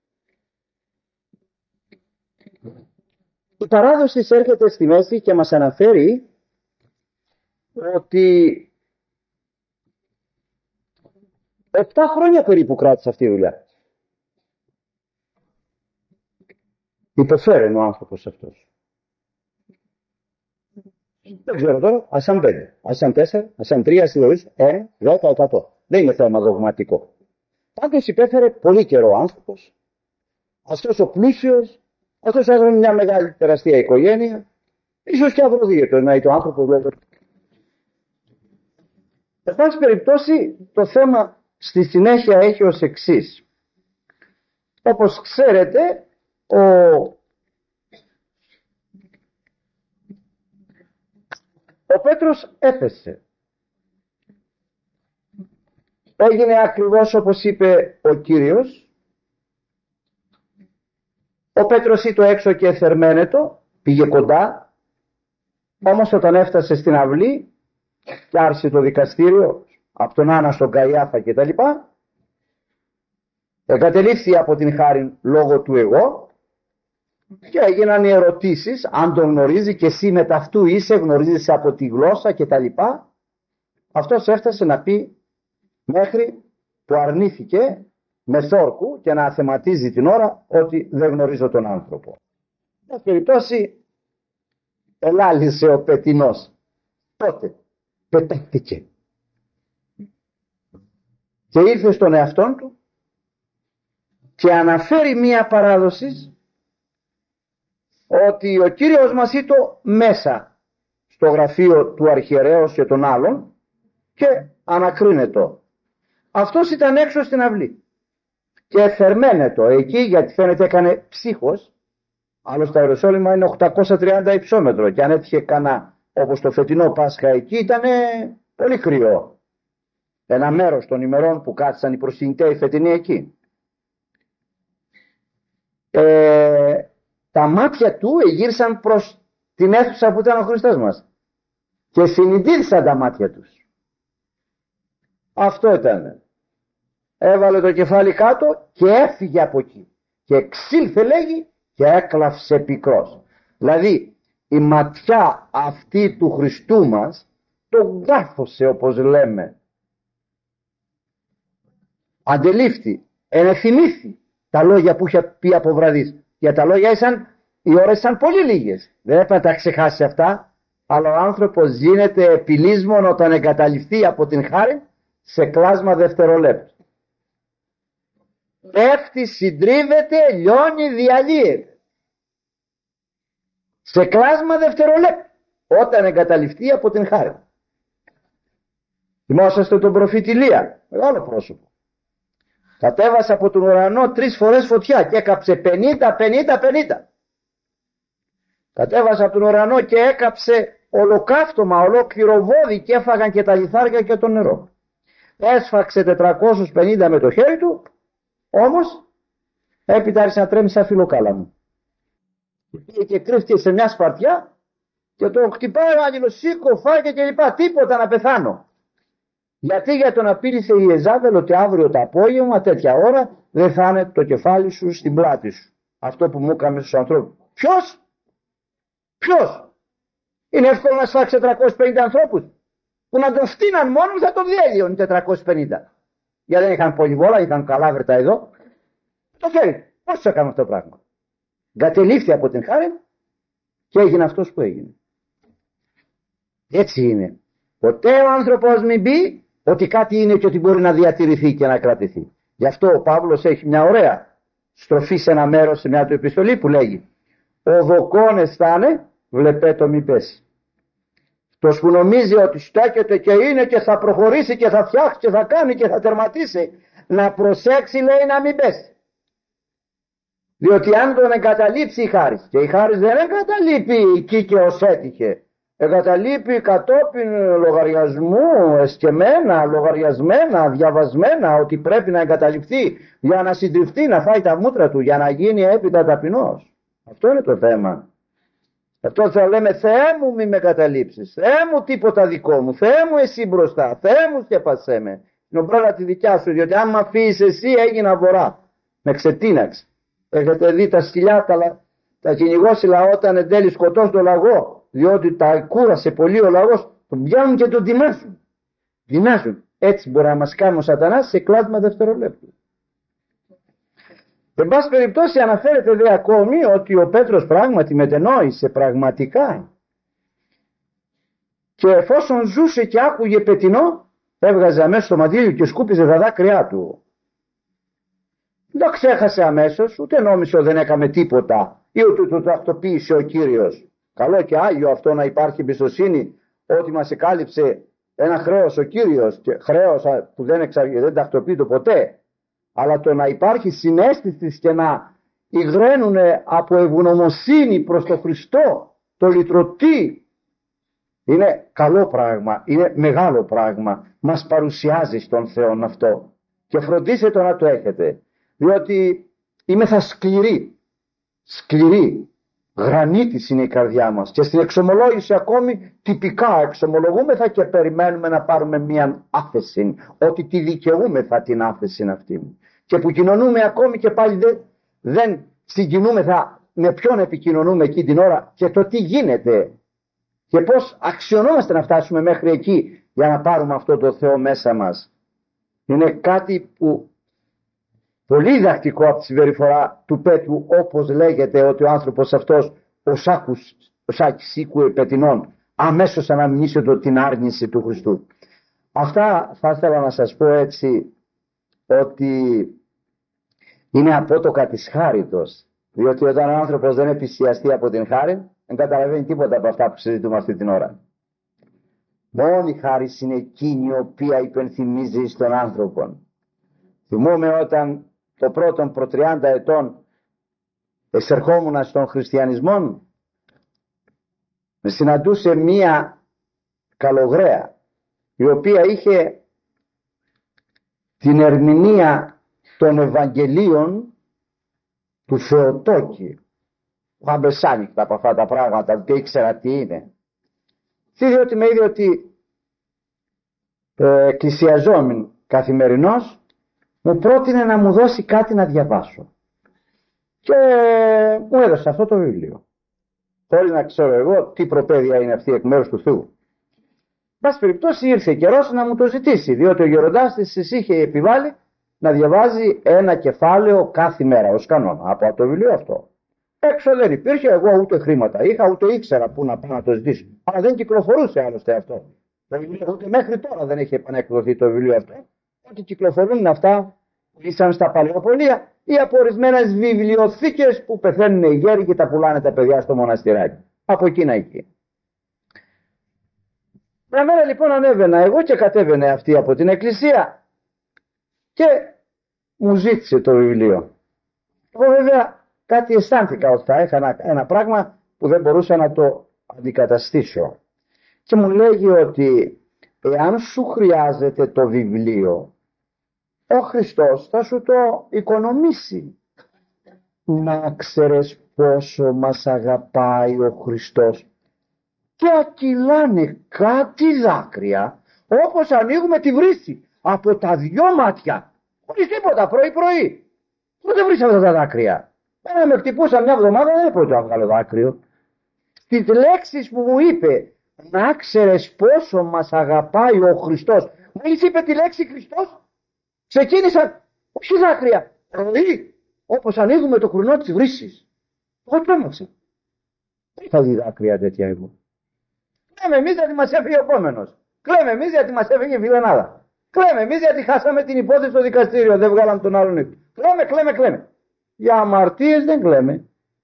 Η παράδοση έρχεται στη μέση και μας αναφέρει ότι επτά χρόνια περίπου κράτησε αυτή η δουλειά. Υποφέρει ο άνθρωπος αυτός. Δεν ξέρω τώρα, ας ήταν πέντε, ας ήταν τέσσερα, ας ήταν τρία, ας ένα, δέκα, εκατό. Δεν είναι θέμα δογματικό. Πάντως υπέφερε πολύ καιρό ο άνθρωπος, αυτός ο πλούσιος, αυτός έγραψε μια μεγάλη τεραστία οικογένεια, ίσως και αυροδίαιτο να είναι το άνθρωπο βέβαια. Σε πάση περιπτώσει το θέμα στη συνέχεια έχει ως εξής. Όπως ξέρετε, ο, ο Πέτρος έπεσε. Έγινε ακριβώς όπως είπε ο Κύριος. Ο Πέτρος ήτο έξω και θερμαίνετο, πήγε κοντά, όμως όταν έφτασε στην αυλή και άρχισε το δικαστήριο από τον Άννα στον Καϊάφα και τα λοιπά, εγκατελείφθη από την χάρη λόγω του εγώ και έγιναν οι ερωτήσεις αν τον γνωρίζει και εσύ με ταυτού είσαι, γνωρίζεις από τη γλώσσα και τα λοιπά. Αυτός έφτασε να πει μέχρι που αρνήθηκε με θόρκου και να θεματίζει την ώρα ότι δεν γνωρίζω τον άνθρωπο. Σε περιπτώσει ελάλησε ο πετεινός. Τότε πετάχτηκε και ήρθε στον εαυτόν του και αναφέρει μία παράδοση ότι ο Κύριος μας ήταν μέσα στο γραφείο του αρχιερέως και των άλλων και ανακρίνεται. Αυτός ήταν έξω στην αυλή και θερμαίνεται εκεί, γιατί φαίνεται έκανε ψύχος. Άλλωστε τα Ιεροσόλυμα είναι οκτακόσια τριάντα υψόμετρο και αν έτυχε κανένα όπως το φετινό Πάσχα εκεί ήταν πολύ κρύο. Ένα μέρος των ημερών που κάτσαν οι προσκυνητές φετινοί εκεί. Ε, τα μάτια του γύρισαν προς την αίθουσα που ήταν ο Χριστός μας και συνειδήτησαν τα μάτια τους. Αυτό ήταν. Έβαλε το κεφάλι κάτω και έφυγε από εκεί και εξήλθε, λέγει, και έκλαυσε πικρός. Δηλαδή η ματιά αυτή του Χριστού μας τον γάφωσε, όπως λέμε. Αντελήφθη, ενεθυμήθη τα λόγια που είχε πει από βραδείς. Για τα λόγια ήσαν, οι ώρες ήταν πολύ λίγες. Δεν έπρεπε να τα ξεχάσει αυτά. Αλλά ο άνθρωπος γίνεται επιλύσμον όταν εγκαταλειφθεί από την χάρη σε κλάσμα δευτερολέπτου. Πέφτει, συντρίβεται, λιώνει, διαλύεται. Σε κλάσμα δευτερολέπτου όταν εγκαταλειφθεί από την χάρη. Θυμόσαστε τον προφήτη Ηλία, μεγάλο πρόσωπο. Κατέβασε από τον ουρανό τρεις φορές φωτιά και έκαψε πενήντα, πενήντα, πενήντα. Κατέβασε από τον ουρανό και έκαψε ολοκαύτωμα, ολόκληρο βόδι και έφαγαν και τα λιθάρια και το νερό. Έσφαξε τετρακόσιους πενήντα με το χέρι του, όμως έπειτα άρχισε να τρέμει σαν φιλοκάλαμο. Πήγε και κρύφτηκε σε μια σπαρτιά και το χτυπάει ο άγγελος, σήκω, φάγε και λοιπά, τίποτα να πεθάνω. Γιατί για τον απείλησε η Εζάβελ ότι αύριο το απόγευμα τέτοια ώρα δεν θα είναι το κεφάλι σου στην πλάτη σου. Αυτό που μου έκαμε στους ανθρώπους. Ποιος? Ποιος? Είναι εύκολο να σφάξει τετρακόσιους πενήντα ανθρώπους που να τον φτύναν μόνο θα τον διέλυον τετρακόσιους πενήντα. Γιατί δεν είχαν πολυβόλα, είχαν καλάβρετα εδώ. Το θέλει. Πώς θα κάνουν αυτό το πράγμα? Γκατελήφθη από την χάρη και έγινε αυτός που έγινε. Έτσι είναι. Ποτέ ο άνθρωπος μην πει ότι κάτι είναι και ότι μπορεί να διατηρηθεί και να κρατηθεί. Γι' αυτό ο Παύλος έχει μια ωραία στροφή σε ένα μέρος, σε μια του επιστολή που λέγει: ο δοκόν αισθάνε, βλεπέ το μη πέσει. Αυτός που νομίζει ότι στέκεται και είναι και θα προχωρήσει και θα φτιάξει και θα κάνει και θα τερματίσει, να προσέξει, λέει, να μην πέσει. Διότι αν τον εγκαταλείψει η χάρις, και η χάρις δεν εγκαταλείπει εκεί και ως έτυχε, εγκαταλείπει κατόπιν λογαριασμού, εσκεμμένα, λογαριασμένα, διαβασμένα, ότι πρέπει να εγκαταλειφθεί για να συντριφτεί, να φάει τα μούτρα του, για να γίνει έπειτα ταπεινός. Αυτό είναι το θέμα. Αυτό θα λέμε: Θεέ μου μη με καταλείψεις, Θεέ μου τίποτα δικό μου, Θεέ μου εσύ μπροστά, Θεέ μου σκέπασέ με. Είναι μπρόλα τη δικιά σου, διότι αν με αφήσεις εσύ έγινα βορρά. Με ξετίναξε. Έχετε δει τα σκυλιά, τα, τα κυνηγόσυλα όταν εν τέλει σκοτώσουν τον λαγό, διότι τα κούρασε πολύ ο λαγός, τον πιάνουν και τον τιμάσουν. Τιμάσουν. Έτσι μπορεί να μας κάνει ο σατανάς σε κλάσμα δευτερολέπτου. Εν πάση περιπτώσει αναφέρεται δε ακόμη ότι ο Πέτρος πράγματι μετενόησε πραγματικά. Και εφόσον ζούσε και άκουγε πετεινό, έβγαζε αμέσως το μαντίλι και σκούπιζε τα δάκρυά του. Δεν το ξέχασε αμέσως, ούτε νόμισε ότι δεν έκαμε τίποτα ή ούτε το τακτοποίησε ο Κύριος. Καλό και άγιο αυτό να υπάρχει εμπιστοσύνη ότι μας εκάλυψε ένα χρέος ο Κύριος, και χρέος που δεν, εξα... δεν τακτοποιείται ποτέ. Αλλά το να υπάρχει συναίσθηση και να υγραίνουν από ευγνωμοσύνη προς τον Χριστό, το λυτρωτή, είναι καλό πράγμα, είναι μεγάλο πράγμα. Μας παρουσιάζει στον Θεό αυτό και φροντίστε το να το έχετε, διότι είμαι θα σκληρή, σκληρή, γρανίτης είναι η καρδιά μας και στην εξομολόγηση ακόμη τυπικά εξομολογούμεθα και περιμένουμε να πάρουμε μια άφεση, ότι τη δικαιούμεθα την άφεση αυτή. Και που κοινωνούμε ακόμη και πάλι δεν, δεν συγκινούμεθα με ποιον επικοινωνούμε εκεί την ώρα και το τι γίνεται και πώς αξιωνόμαστε να φτάσουμε μέχρι εκεί για να πάρουμε αυτό το Θεό μέσα μας. Είναι κάτι που πολύ διδακτικό από τη συμπεριφορά του Πέτρου, όπως λέγεται ότι ο άνθρωπος αυτός, ο Σάκους, ο Σάκης οίκου επετεινών, αμέσως αναμνήσεται την άρνηση του Χριστού. Αυτά θα ήθελα να σας πω έτσι, ότι είναι απότοκα της χάριτος, διότι όταν ο άνθρωπος δεν επισιαστεί από την χάρη, δεν καταλαβαίνει τίποτα από αυτά που συζητούμε αυτή την ώρα. Μόνη χάρη είναι εκείνη η οποία υπενθυμίζει στον άνθρωπο. Θυμούμαι όταν το πρώτον προ τριάντα ετών εσερχόμουν στον χριστιανισμό, με συναντούσε μία καλογραία η οποία είχε την ερμηνεία των Ευαγγελίων του Θεοτόκη. Χαμπεσάνικτα από αυτά τα πράγματα, δεν ήξερα τι είναι. Διότι με είδε ότι ε, εκκλησιαζόμην καθημερινώς, μου πρότεινε να μου δώσει κάτι να διαβάσω. Και μου έδωσε αυτό το βιβλίο. Χωρίς να ξέρω εγώ τι προπαίδεια είναι αυτή εκ μέρους του Θεού. Πάση περιπτώσει ήρθε καιρός να μου το ζητήσει, διότι ο γεροντάς της είχε επιβάλει να διαβάζει ένα κεφάλαιο κάθε μέρα ως κανόνα από το βιβλίο αυτό. Έξω δεν υπήρχε, εγώ ούτε χρήματα είχα, ούτε ήξερα πού να πάω να το ζητήσω. Αλλά δεν κυκλοφορούσε άλλωστε αυτό. Το βιβλίο, ούτε μέχρι τώρα δεν έχει επανεκδοθεί το βιβλίο αυτό. Ό,τι κυκλοφορούν αυτά που ήσαν στα παλαιοπολία ή από ορισμένες βιβλιοθήκες που πεθαίνουν οι γέροι και τα πουλάνε τα παιδιά στο μοναστηράκι. Από εκείνα εκεί. Μια μέρα λοιπόν ανέβαινα εγώ και κατέβαινε αυτή από την εκκλησία και μου ζήτησε το βιβλίο. Εγώ βέβαια κάτι αισθάνθηκα ότι θα έχανα ένα πράγμα που δεν μπορούσα να το αντικαταστήσω. Και μου λέγει ότι εάν σου χρειάζεται το βιβλίο, ο Χριστός θα σου το οικονομήσει. Να ξέρεις πόσο μας αγαπάει ο Χριστός. Και ακυλάνε κάτι δάκρυα, όπως ανοίγουμε τη βρύση από τα δυο μάτια, χωρίς τίποτα, πρωί πρωί. Δεν βρήκα αυτά τα δάκρυα. Ένα με χτυπούσα μια εβδομάδα, δεν έπρεπε να βγάλω δάκρυο. Στις λέξεις που μου είπε, να ξέρεις πόσο μας αγαπάει ο Χριστός, μόλις είπε τη λέξη Χριστός, ξεκίνησαν, όχι δάκρυα, πρωί, όπως ανοίγουμε το κουρνό της βρύσης. Εγώ τρόμαξα. Δεν θα δει δάκρυα τέτοια εγώ. Κλαίμε εμείς γιατί μας έφυγε ο επόμενος. Κλαίμε εμείς γιατί μας έφυγε η φιλενάδα. Κλαίμε εμείς γιατί χάσαμε την υπόθεση στο δικαστήριο, δεν βγάλαμε τον άλλον νύχτα. Κλαίμε, κλαίμε, κλαίμε. Για αμαρτίες δεν κλαίμε.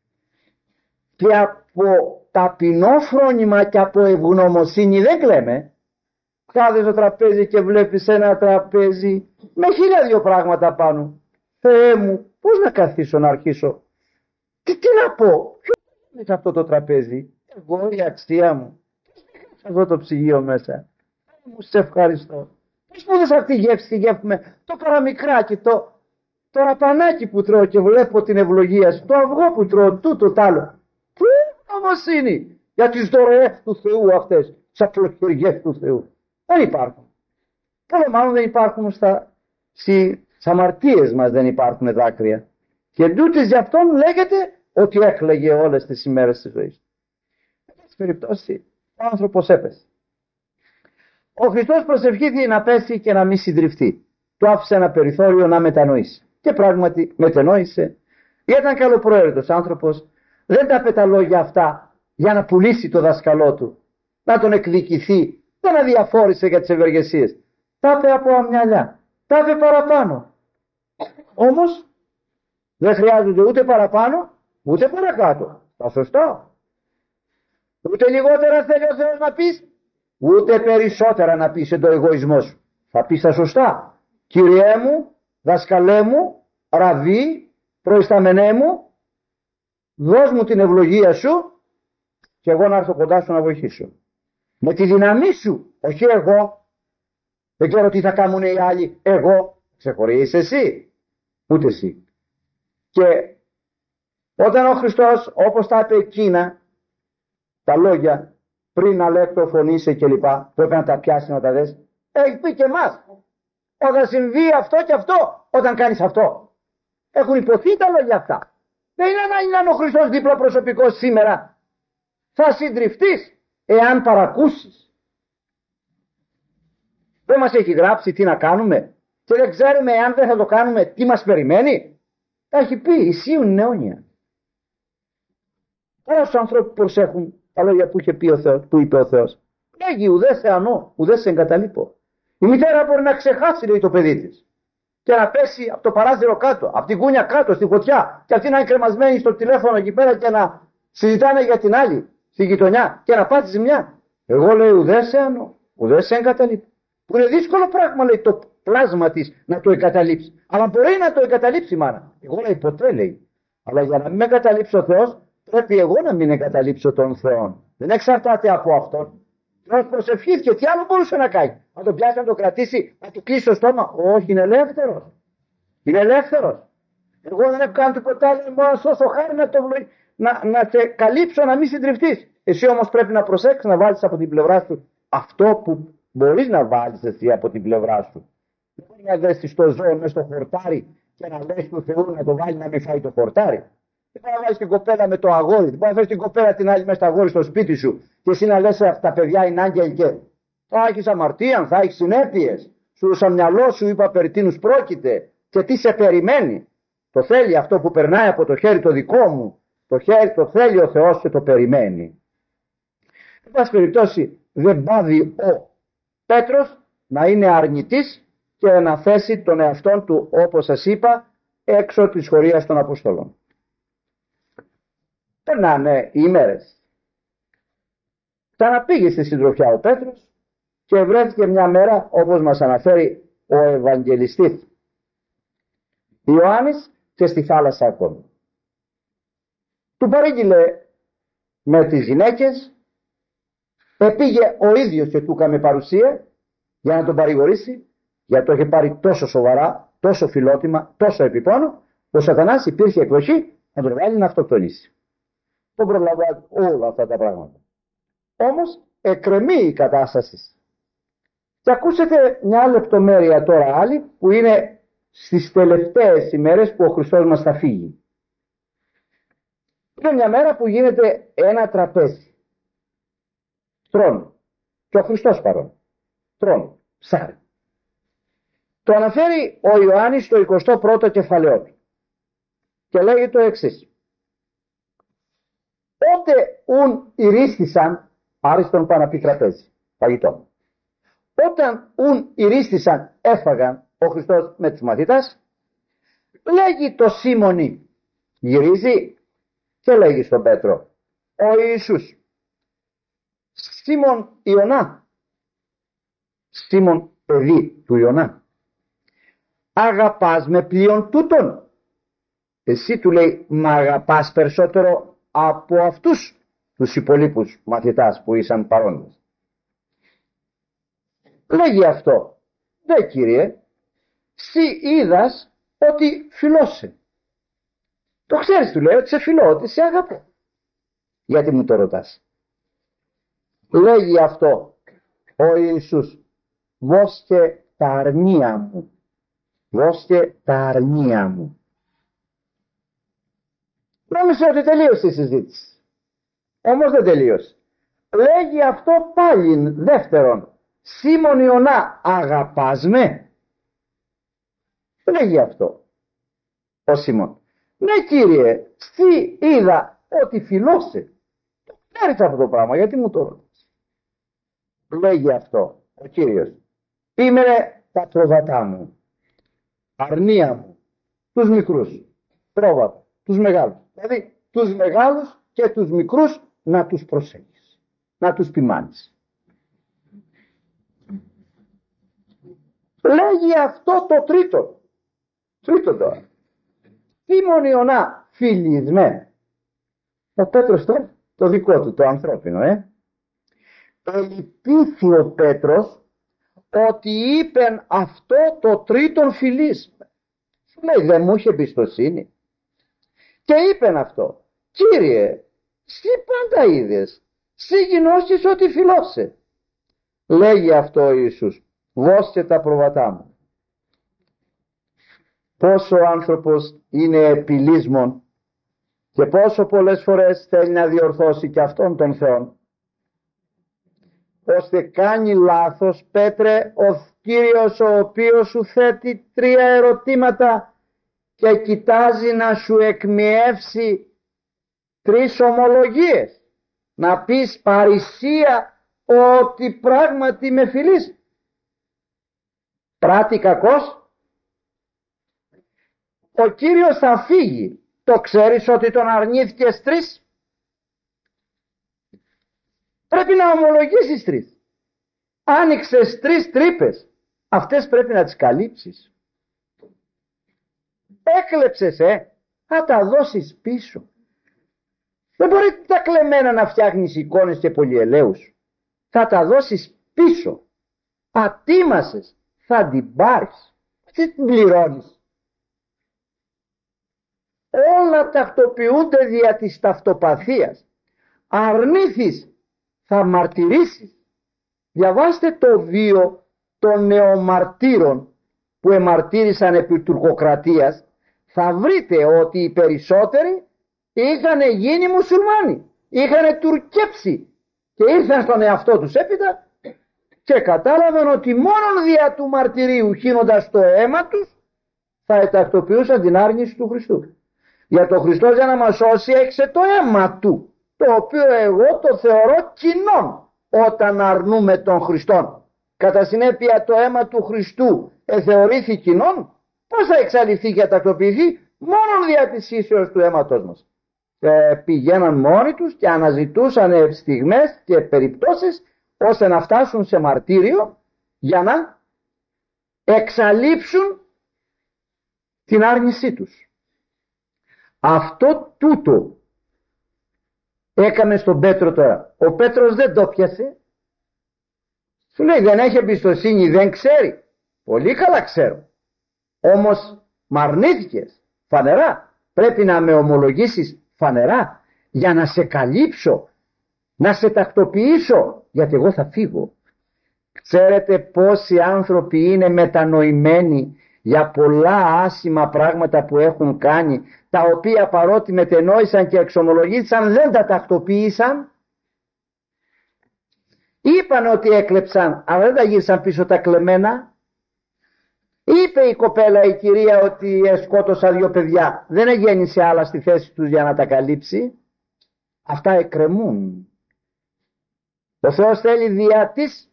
Και από ταπεινό φρόνημα και από ευγνωμοσύνη δεν κλαίμε. Κάθεσαι στο τραπέζι και βλέπεις ένα τραπέζι με χίλια δυο πράγματα πάνω. Θεέ μου, πώς να καθίσω να αρχίσω. Τι, τι να πω, ποιο είναι σε αυτό το τραπέζι. Εγώ η αξία μου. Εγώ το ψυγείο μέσα. Μου σε ευχαριστώ. Πώς μου δες αυτή η γεύση, τη γεύουμε το παραμικράκι, το, το ραπανάκι που τρώω και βλέπω την ευλογία σου, το αυγό που τρώω, τούτο τ' άλλο. Πού νομοσύνη για τις δωρεές του Θεού αυτές, τις απλοχεριές του Θεού. Δεν υπάρχουν. Πολύ μάλλον δεν υπάρχουν στα, στις αμαρτίες μας, δεν υπάρχουν δάκρυα. Και τούτης γι' αυτόν λέγεται ότι έκλαιγε όλες τις ημέρες της ζωής. Σε αυτή την περιπτώση ο άνθρωπος έπεσε. Ο Χριστός προσευχήθηκε να πέσει και να μην συντριφτεί. Του άφησε ένα περιθώριο να μετανοήσει. Και πράγματι μετενόησε. Ήταν καλοπροαίρετος άνθρωπος. Δεν τα είπε τα λόγια αυτά για να πουλήσει το δασκαλό του, να τον εκδικηθεί, δεν αδιαφόρησε για τις ευεργεσίες. Τα είπε από αμυαλιά. Τα είπε παραπάνω. Όμως δεν χρειάζονται ούτε παραπάνω ούτε παρακάτω. Τα σωστά. Ούτε λιγότερα θέλει ο Θεός να πεις, ούτε περισσότερα να πεις το εγωισμό σου. Θα πεις τα σωστά. Κυριέ μου, δασκαλέ μου, ραβί, προϊσταμενέ μου, δώσ' μου την ευλογία σου και εγώ να έρθω κοντά σου να βοηθήσω. Με τη δύναμή σου, όχι εγώ. Δεν ξέρω τι θα κάνουν οι άλλοι. Εγώ. Ξεχωρίζεις εσύ. Ούτε εσύ. Και όταν ο Χριστός, όπως τα είπε εκείνα τα λόγια, πριν αλεκτοφωνήσει και λοιπά, πρέπει να τα πιάσει να τα δες, έχει πει και εμάς. Όταν συμβεί αυτό και αυτό, όταν κάνεις αυτό. Έχουν υποθεί τα λόγια αυτά. Δεν είναι να είναι ο Χριστός δίπλα προσωπικός σήμερα. Θα συντριφτείς εάν παρακούσεις. Δεν μας έχει γράψει τι να κάνουμε. και δεν ξέρουμε αν δεν θα το κάνουμε τι μας περιμένει. Τα έχει πει, ισχύουν αιώνια. Άρα στους ανθρώπους που προσέχουν τα λόγια που, είχε πει ο Θεός, που είπε ο Θεός. Λέγει ουδέ θεανό, ουδέ σε εγκαταλείπω. Η μητέρα μπορεί να ξεχάσει, λέει, το παιδί της και να πέσει από το παράθυρο κάτω, από την κούνια κάτω στη φωτιά, και αυτή να είναι κρεμασμένη στο τηλέφωνο εκεί πέρα και να συζητάνε για την άλλη στη γειτονιά και να πάθει ζημιά. Εγώ, λέει, ουδέ θεανό, ουδέ σε εγκαταλείπω. Που είναι δύσκολο πράγμα, λέει, το πλάσμα της να το εγκαταλείψει. Αλλά μπορεί να το εγκαταλείψει η μάνα. Εγώ, λέει, ποτέ, λέει. Αλλά για να μην με εγκαταλείψει ο Θεός, πρέπει εγώ να μην εγκαταλείψω τον Θεό. Δεν εξαρτάται από αυτόν. Θεός προσευχήθηκε, τι άλλο μπορούσε να κάνει? Να τον πιάσει, να τον κρατήσει, να του κλείσει το στόμα? Όχι, είναι ελεύθερος. Είναι ελεύθερος. Εγώ δεν έχω κάνει τίποτα άλλο, μόνο να σώσω χάρη να, το, να, να σε καλύψω, να μην συντριφτείς. Εσύ όμως πρέπει να προσέξεις να βάλεις από την πλευρά σου αυτό που μπορείς να βάλεις εσύ από την πλευρά σου. Δεν μπορεί να δέσεις το ζώο μέσα στο χορτάρι και να λες του Θεού να το βάλει να μην φάει το χορτάρι. Δεν μπορεί να βάλεις την κοπέλα με το αγόρι, δεν μπορεί να φέρεις την κοπέλα την άλλη μέσα στο αγόρι στο σπίτι σου και εσύ να λες αυτά τα παιδιά είναι άγγελοι και θα έχεις αμαρτία, θα έχεις συνέπειες. Σου στο μυαλό σου είπα περί τίνους πρόκειται και τι σε περιμένει. Το θέλει αυτό που περνάει από το χέρι το δικό μου, το χέρι το θέλει ο Θεός και το περιμένει. Εν πάση περιπτώσει δεν πάβει ο Πέτρος να είναι αρνητής και να θέσει τον εαυτόν του, όπως σας είπα, έξω της χωρίας των Αποστολών. Περνάνε οι ημέρες. Ξαναπήγε στη συντροφιά ο Πέτρος και βρέθηκε μια μέρα, όπως μας αναφέρει ο Ευαγγελιστής Ιωάννης, και στη θάλασσα ακόμη. Του παρήγγειλε με τις γυναίκες, επήγε ο ίδιος και του έκανε παρουσία για να τον παρηγορήσει, γιατί το είχε πάρει τόσο σοβαρά, τόσο φιλότιμα, τόσο επιπόνο, ο Σατανάς υπήρχε εκδοχή να τον βάλει να αυτοκτονήσει. Δεν προλαβαίνει όλα αυτά τα πράγματα. Όμως εκκρεμεί η κατάσταση. Και ακούσετε μια λεπτομέρεια τώρα άλλη που είναι στις τελευταίες ημέρες που ο Χριστός μας θα φύγει. Είναι μια μέρα που γίνεται ένα τραπέζι. Τρώνε. Και ο Χριστός παρόν. Τρώνε. Ψάρι. Το αναφέρει ο Ιωάννης στο εικοστό πρώτο κεφαλαίο του. Και λέγει το εξής. Ότε ουν ηρίστησαν, άριστον πάνω απ' τραπέζι, φαγητό. Όταν ουν ηρίστησαν, έφαγαν ο Χριστός με τους μαθητάς, λέγει το Σίμωνι, γυρίζει και λέγει στον Πέτρο, ο Ιησούς, Σίμων Ιωνά, Σίμων παιδί του Ιωνά, αγαπάς με πλοίον τούτον? Εσύ, του λέει, μ' αγαπάς περισσότερο από αυτούς τους υπολείπους μαθητάς που ήσαν παρόντες? Λέγει αυτό, δε Κύριε, σύ είδας ότι φιλώσαι. Το ξέρεις, του λέει, ότι σε φιλώ, ότι σε αγαπώ. Γιατί μου το ρωτάς? Λέγει αυτό ο Ιησούς, δώστε τα αρνία μου. Δώστε τα αρνία μου. Νόμιζα ότι τελείωσε η συζήτηση. Όμως δεν τελείωσε. Λέγει αυτό πάλι δεύτερον, Σίμων Ιωνά, αγαπάς με? Λέγει αυτό ο Σίμων. Ναι Κύριε, σύ είδα ότι φιλώσαι. Το ξέρεις αυτό το πράγμα, γιατί μου το ρωτάς? Λέγει αυτό ο Κύριος. Είμαι τα προβατά μου, αρνία μου, τους μικρούς, πρόβατα, τους μεγάλους. Δηλαδή τους μεγάλους και τους μικρούς να τους προσέχεις, να τους ποιμάνεις. Λέγει αυτό το τρίτο. Τρίτο τώρα. Σίμων Ιωνά, φιλισμέ. Ο Πέτρος τώρα, το δικό του, το ανθρώπινο, ε. Ελυπήθη ο Πέτρος ότι είπεν αυτό το τρίτον φιλίσμε. Σου λέει, δεν μου είχε εμπιστοσύνη. Και είπεν αυτό. Κύριε, σύ πάντα είδες, σύ γινώσεις ότι φιλώσαι. Λέγει αυτό ο Ιησούς. Δώστε τα προβατά μου. Πόσο ο άνθρωπος είναι επιλύσμων και πόσο πολλές φορές θέλει να διορθώσει και αυτόν τον Θεό. ώστε κάνει λάθος, Πέτρε, ο Κύριος ο οποίος σου θέτει τρία ερωτήματα και κοιτάζει να σου εκμιεύσει τρεις ομολογίες, να πεις παρησία ότι πράγματι με φιλείς. Πράτη κακός, ο Κύριος θα φύγει. Το ξέρεις ότι τον αρνήθηκες τρεις? Πρέπει να ομολογήσεις τρεις. Άνοιξες τρεις τρύπες, αυτές πρέπει να τις καλύψεις. Έκλεψες, ε, θα τα δώσεις πίσω. Δεν μπορεί τα κλεμμένα να φτιάχνεις εικόνες και πολυελαίους. Θα τα δώσεις πίσω. Ατίμασες, θα την πάρεις. Τι την πληρώνεις? Όλα τακτοποιούνται δια της ταυτοπαθίας. Αρνήθεις, θα μαρτυρήσεις. Διαβάστε το βίο των νεομαρτύρων που εμαρτύρησαν επί τουρκοκρατίας. Θα βρείτε ότι οι περισσότεροι είχαν γίνει μουσουλμάνοι, είχαν τουρκέψει και ήρθαν στον εαυτό τους έπειτα και κατάλαβαν ότι μόνο δια του μαρτυρίου, χύνοντας το αίμα τους, θα ετακτοποιούσαν την άρνηση του Χριστού. Για το Χριστό, για να μας σώσει, έξε το αίμα του, το οποίο εγώ το θεωρώ κοινόν όταν αρνούμε τον Χριστόν. Κατά συνέπεια το αίμα του Χριστού εθεωρήθη κοινόν, πώς θα εξαλειφθεί και τακτοποιηθεί? Μόνο δια της ίσεως του αίματος μας. Και πηγαίναν μόνοι τους και αναζητούσαν στιγμές και περιπτώσεις ώστε να φτάσουν σε μαρτύριο για να εξαλείψουν την άρνησή τους. Αυτό τούτο έκαμε στον Πέτρο τώρα. Ο Πέτρος δεν το πιασε. Σου λέει δεν έχει εμπιστοσύνη, δεν ξέρει. Πολύ καλά ξέρω. Όμως μ' αρνήθηκες φανερά. Πρέπει να με ομολογήσεις φανερά για να σε καλύψω, να σε τακτοποιήσω, γιατί εγώ θα φύγω. Ξέρετε πόσοι άνθρωποι είναι μετανοημένοι για πολλά άσημα πράγματα που έχουν κάνει, τα οποία παρότι μετενόησαν και εξομολογήσαν δεν τα τακτοποίησαν. Είπαν ότι έκλεψαν, αλλά δεν τα γύρισαν πίσω τα κλεμμένα. Είπε η κοπέλα, η κυρία, ότι σκότωσα δύο παιδιά. Δεν εγέννησε άλλα στη θέση τους για να τα καλύψει. Αυτά εκκρεμούν. Ο Θεός θέλει δια της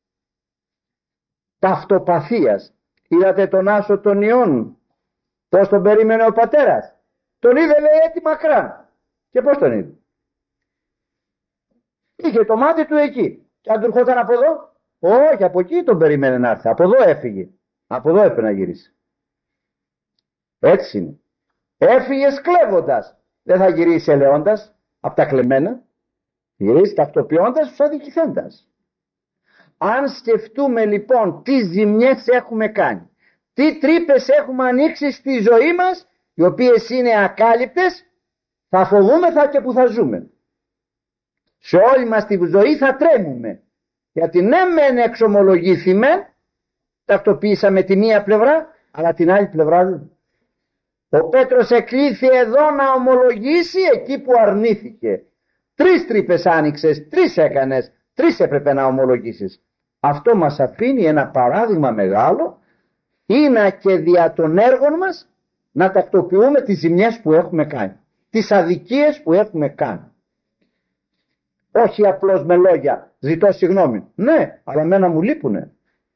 ταυτοπαθίας. Είδατε τον Άσο των Ιών, πώς τον περίμενε ο πατέρας? Τον είδε, λέει, έτη μακράν. Και πώς τον είδε? Είχε το μάτι του εκεί. Και αν του ερχόταν από εδώ? Όχι, από εκεί τον περίμενε να έρθει. Από εδώ έφυγε. Από εδώ έπρεπε να γυρίσει. Έτσι είναι. Έφυγες κλέβοντας. Δεν θα γυρίσει ελεώντας από τα κλεμμένα. Γυρίσει ταυτοποιώντας τους αδικηθέντας. Αν σκεφτούμε λοιπόν τι ζημιές έχουμε κάνει, τι τρύπες έχουμε ανοίξει στη ζωή μας, οι οποίες είναι ακάλυπτες, θα φοβούμεθα και που θα ζούμε. Σε όλη μας τη ζωή θα τρέμουμε. Γιατί ναι μεν εξομολογήθημε, ταυτοποίησαμε τη μία πλευρά, αλλά την άλλη πλευρά δεν. Ο Πέτρος εκλήθη εδώ να ομολογήσει εκεί που αρνήθηκε. Τρεις τρύπες άνοιξες, τρεις έκανες, τρεις έπρεπε να ομολογήσεις. Αυτό μας αφήνει ένα παράδειγμα μεγάλο, είναι και δια των έργων μας να τακτοποιούμε τις ζημιές που έχουμε κάνει, τις αδικίες που έχουμε κάνει. Όχι απλώς με λόγια, ζητώ συγγνώμη. Ναι, αλλά εμένα μου λείπουνε.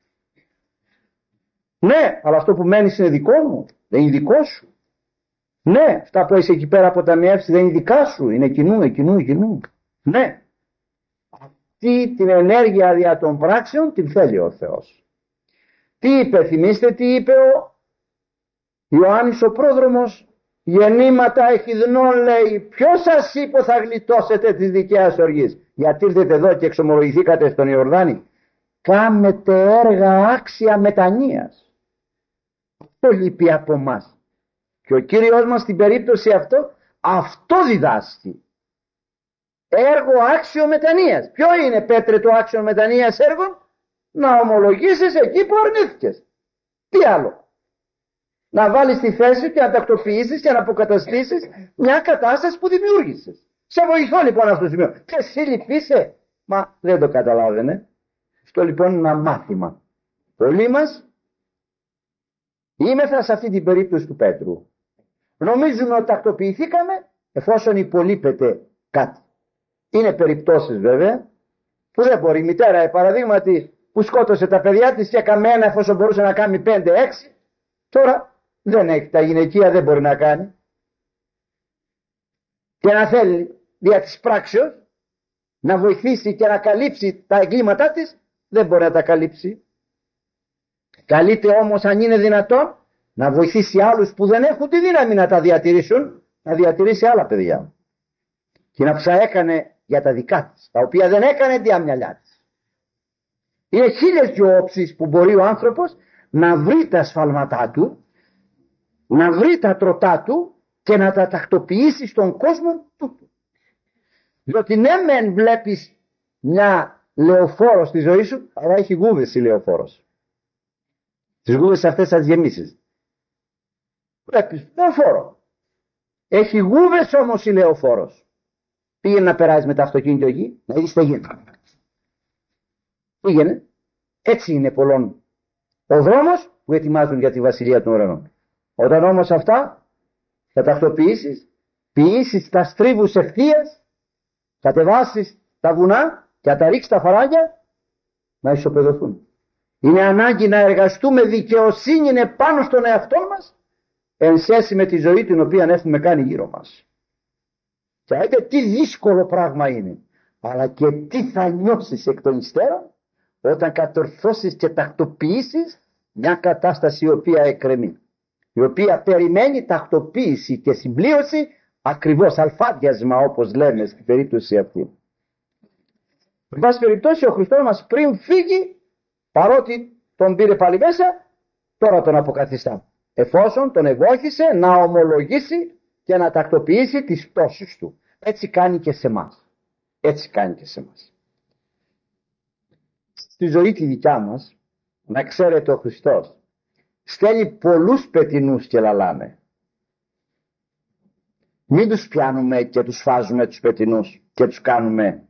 Ναι, αλλά αυτό που μένεις είναι δικό μου, δεν είναι δικό σου. Ναι, αυτά που είσαι εκεί πέρα αποταμιεύσει δεν είναι δικά σου, είναι κοινού, εκείνου, εκείνου. Ναι, αυτή την ενέργεια δια των πράξεων την θέλει ο Θεός. Τι είπε, θυμίστε τι είπε ο Ιωάννης ο πρόδρομος? Γεννήματα εχιδνών, λέει, ποιος σας είπε θα γλιτώσετε της δικαίας οργής? Γιατί ήρθετε εδώ και εξομολογηθήκατε στον Ιορδάνη? Κάμετε έργα άξια μετανοίας. Αυτό λείπει από μας. Και ο Κύριος μας στην περίπτωση αυτό, αυτό διδάσκει. Έργο άξιο μετανοίας. Ποιο είναι, Πέτρε, το άξιο μετανοίας έργο? Να ομολογήσεις εκεί που αρνήθηκες. Τι άλλο? Να βάλεις τη θέση και να τακτοποιήσεις και να αποκαταστήσεις μια κατάσταση που δημιούργησες. Σε βοηθώ λοιπόν αυτό το σημείο. Και εσύ λυπείσαι? Μα δεν το καταλάβαινε. Αυτό λοιπόν είναι ένα μάθημα. Πολλοί μας είμεθα σε αυτή την περίπτωση του Πέτρου. Νομίζουμε ότι τακτοποιηθήκαμε εφόσον υπολείπεται κάτι. Είναι περιπτώσεις βέβαια που δεν μπορεί. Η μητέρα, παραδείγματι, που σκότωσε τα παιδιά της και έκαμε ένα εφόσον μπορούσε να κάνει πέντε έξι, τώρα δεν έχει, τα γυναικεία δεν μπορεί να κάνει. Και να θέλει δια της πράξεως να βοηθήσει και να καλύψει τα εγκλήματά της, δεν μπορεί να τα καλύψει. Καλείται όμως, αν είναι δυνατόν, να βοηθήσει άλλους που δεν έχουν τη δύναμη να τα διατηρήσουν, να διατηρήσει άλλα παιδιά. Και να ψά έκανε για τα δικά της, τα οποία δεν έκανε διαμυαλιά της. Είναι χίλιες δυο όψεις που μπορεί ο άνθρωπος να βρει τα σφάλματά του, να βρει τα τροτά του και να τα τακτοποιήσει στον κόσμο τούτου. Διότι ναι μεν βλέπεις μια λεωφόρο στη ζωή σου, αλλά έχει γούβες η λεωφόρος. Τις γούβες αυτές θα τις γεμίσεις. Βλέπεις λεωφόρο. Έχει γούβες όμως η λεωφόρος. Πήγαινε να περάσει με το αυτοκίνητο εκεί, να δεις τι γίνεται. Πήγαινε. Έτσι είναι πολλών ο δρόμος που ετοιμάζουν για τη βασιλεία των ουρανών. Όταν όμως αυτά θα τακτοποιήσεις, ποιήσεις τα στρίβους ευθείας, κατεβάσεις τα βουνά και θα τα ρίξεις τα φαράγγια, να ισοπεδωθούν. Είναι ανάγκη να εργαστούμε δικαιοσύνη πάνω στον εαυτό μας εν σχέση με τη ζωή την οποία έχουμε κάνει γύρω μας. Και άιτε τι δύσκολο πράγμα είναι, αλλά και τι θα νιώσεις εκ των υστέρων όταν κατορθώσεις και τακτοποιήσεις μια κατάσταση η οποία εκκρεμεί, η οποία περιμένει τακτοποίηση και συμπλήρωση, ακριβώς αλφάδιασμα όπως λέμε στην περίπτωση αυτή. Εν πάση περιπτώσει ο Χριστός μας πριν φύγει, παρότι τον πήρε πάλι μέσα, τώρα τον αποκαθιστά, εφόσον τον ευόχησε να ομολογήσει και να τακτοποιήσει τις πτώσεις του. Έτσι κάνει και σε εμάς. Έτσι κάνει και σε εμάς. Στη ζωή τη δικιά μας, να ξέρετε, ο Χριστός στέλνει πολλούς πετεινούς και λαλάνε. Μην τους πιάνουμε και τους φάζουμε τους πετεινούς και τους κάνουμε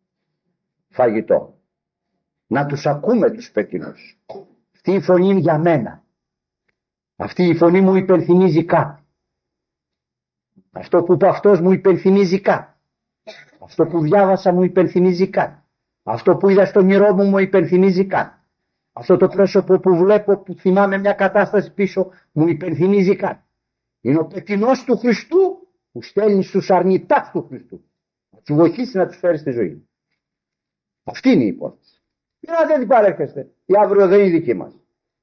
φαγητό. Να τους ακούμε τους πετεινούς. Αυτή η φωνή είναι για μένα. Αυτή η φωνή μου υπενθυμίζει κάτι. Αυτό που είπε αυτός μου υπενθυμίζει κάτι. Αυτό που διάβασα μου υπενθυμίζει κάτι. Αυτό που είδα στο μυρό μου μου υπενθυμίζει κάτι. Αυτό το πρόσωπο που βλέπω που θυμάμαι μια κατάσταση πίσω μου υπενθυμίζει κάτι. Είναι ο πετεινός του Χριστού που στέλνει στους αρνητάς του Χριστού. Να τους βοηθήσει να τους φέρει στη ζωή. Αυτή είναι η υπόθεση. Για δεν την παρέχεστε. Η αύριο δεν είναι δική μας.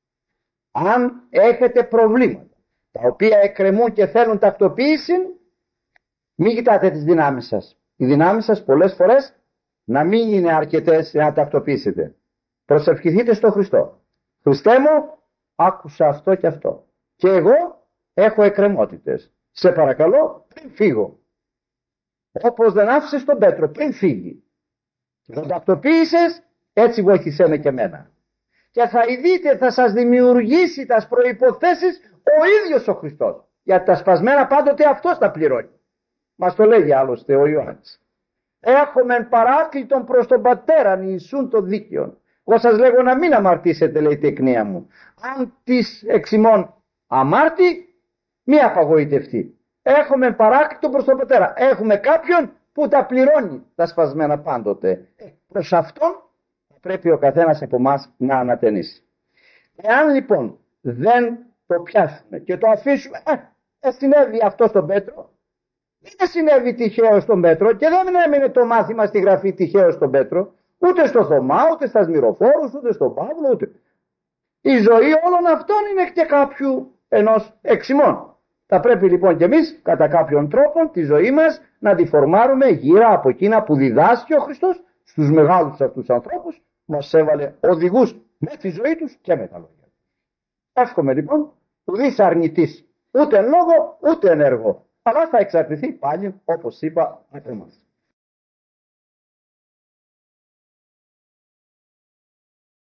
Αν έχετε προβλήματα τα οποία εκκρεμούν και θέλουν τακτοποίηση, μην κοιτάτε τις δυνάμεις σας. Οι δυνάμεις σας πολλές φορές να μην είναι αρκετές να τακτοποιήσετε. Προσευχηθείτε στο Χριστό. Χριστέ μου, άκουσα αυτό και αυτό. Και εγώ έχω εκκρεμότητες. Σε παρακαλώ, πριν φύγω. Όπως δεν άφησες τον Πέτρο πριν φύγει. Τον τακτοποίησες, έτσι βοήθησέ με και εμένα. Και θα δείτε, θα σας δημιουργήσει τις προϋποθέσεις ο ίδιος ο Χριστός. Γιατί τα σπασμένα πάντοτε αυτός τα πληρώνει. Μας το λέγει άλλωστε ο Ιωάννης. Έχομεν παράκλητον προς τον Πατέραν Ιησούν το δίκαιον. Εγώ σας λέγω να μην αμαρτήσετε, λέει η τεκνία μου. Αν της εξημών αμάρτη, μη απαγοητευτεί. Έχομεν παράκλητον προς τον Πατέρα. Έχουμε κάποιον που τα πληρώνει τα σπασμένα πάντοτε. Προς αυτόν πρέπει ο καθένας από εμάς να ανατενίσει. Εάν λοιπόν δεν το πιάσουμε και το αφήσουμε, ε, συνέβη αυτό στον Πέτρο, δεν συνέβη τυχαίο στον Πέτρο και δεν έμεινε το μάθημα στη γραφή τυχαίο στον Πέτρο, ούτε στο Θωμά, ούτε στα Σμυροφόρους, ούτε στον Παύλο, ούτε. Η ζωή όλων αυτών είναι και κάποιου ενός εξημών. Θα πρέπει λοιπόν και εμείς κατά κάποιον τρόπο τη ζωή μας να τη φορμάρουμε γύρω από εκείνα που διδάσκει ο Χριστός στους μεγάλους αυτούς ανθρώπους, μας έβαλε οδηγούς με τη ζωή τους και με τα λόγια. Εύχομαι λοιπόν ουδής αρνητής ούτε εν λόγω ούτε εν έργο, αλλά θα εξαρτηθεί πάλι όπως είπα από εμάς.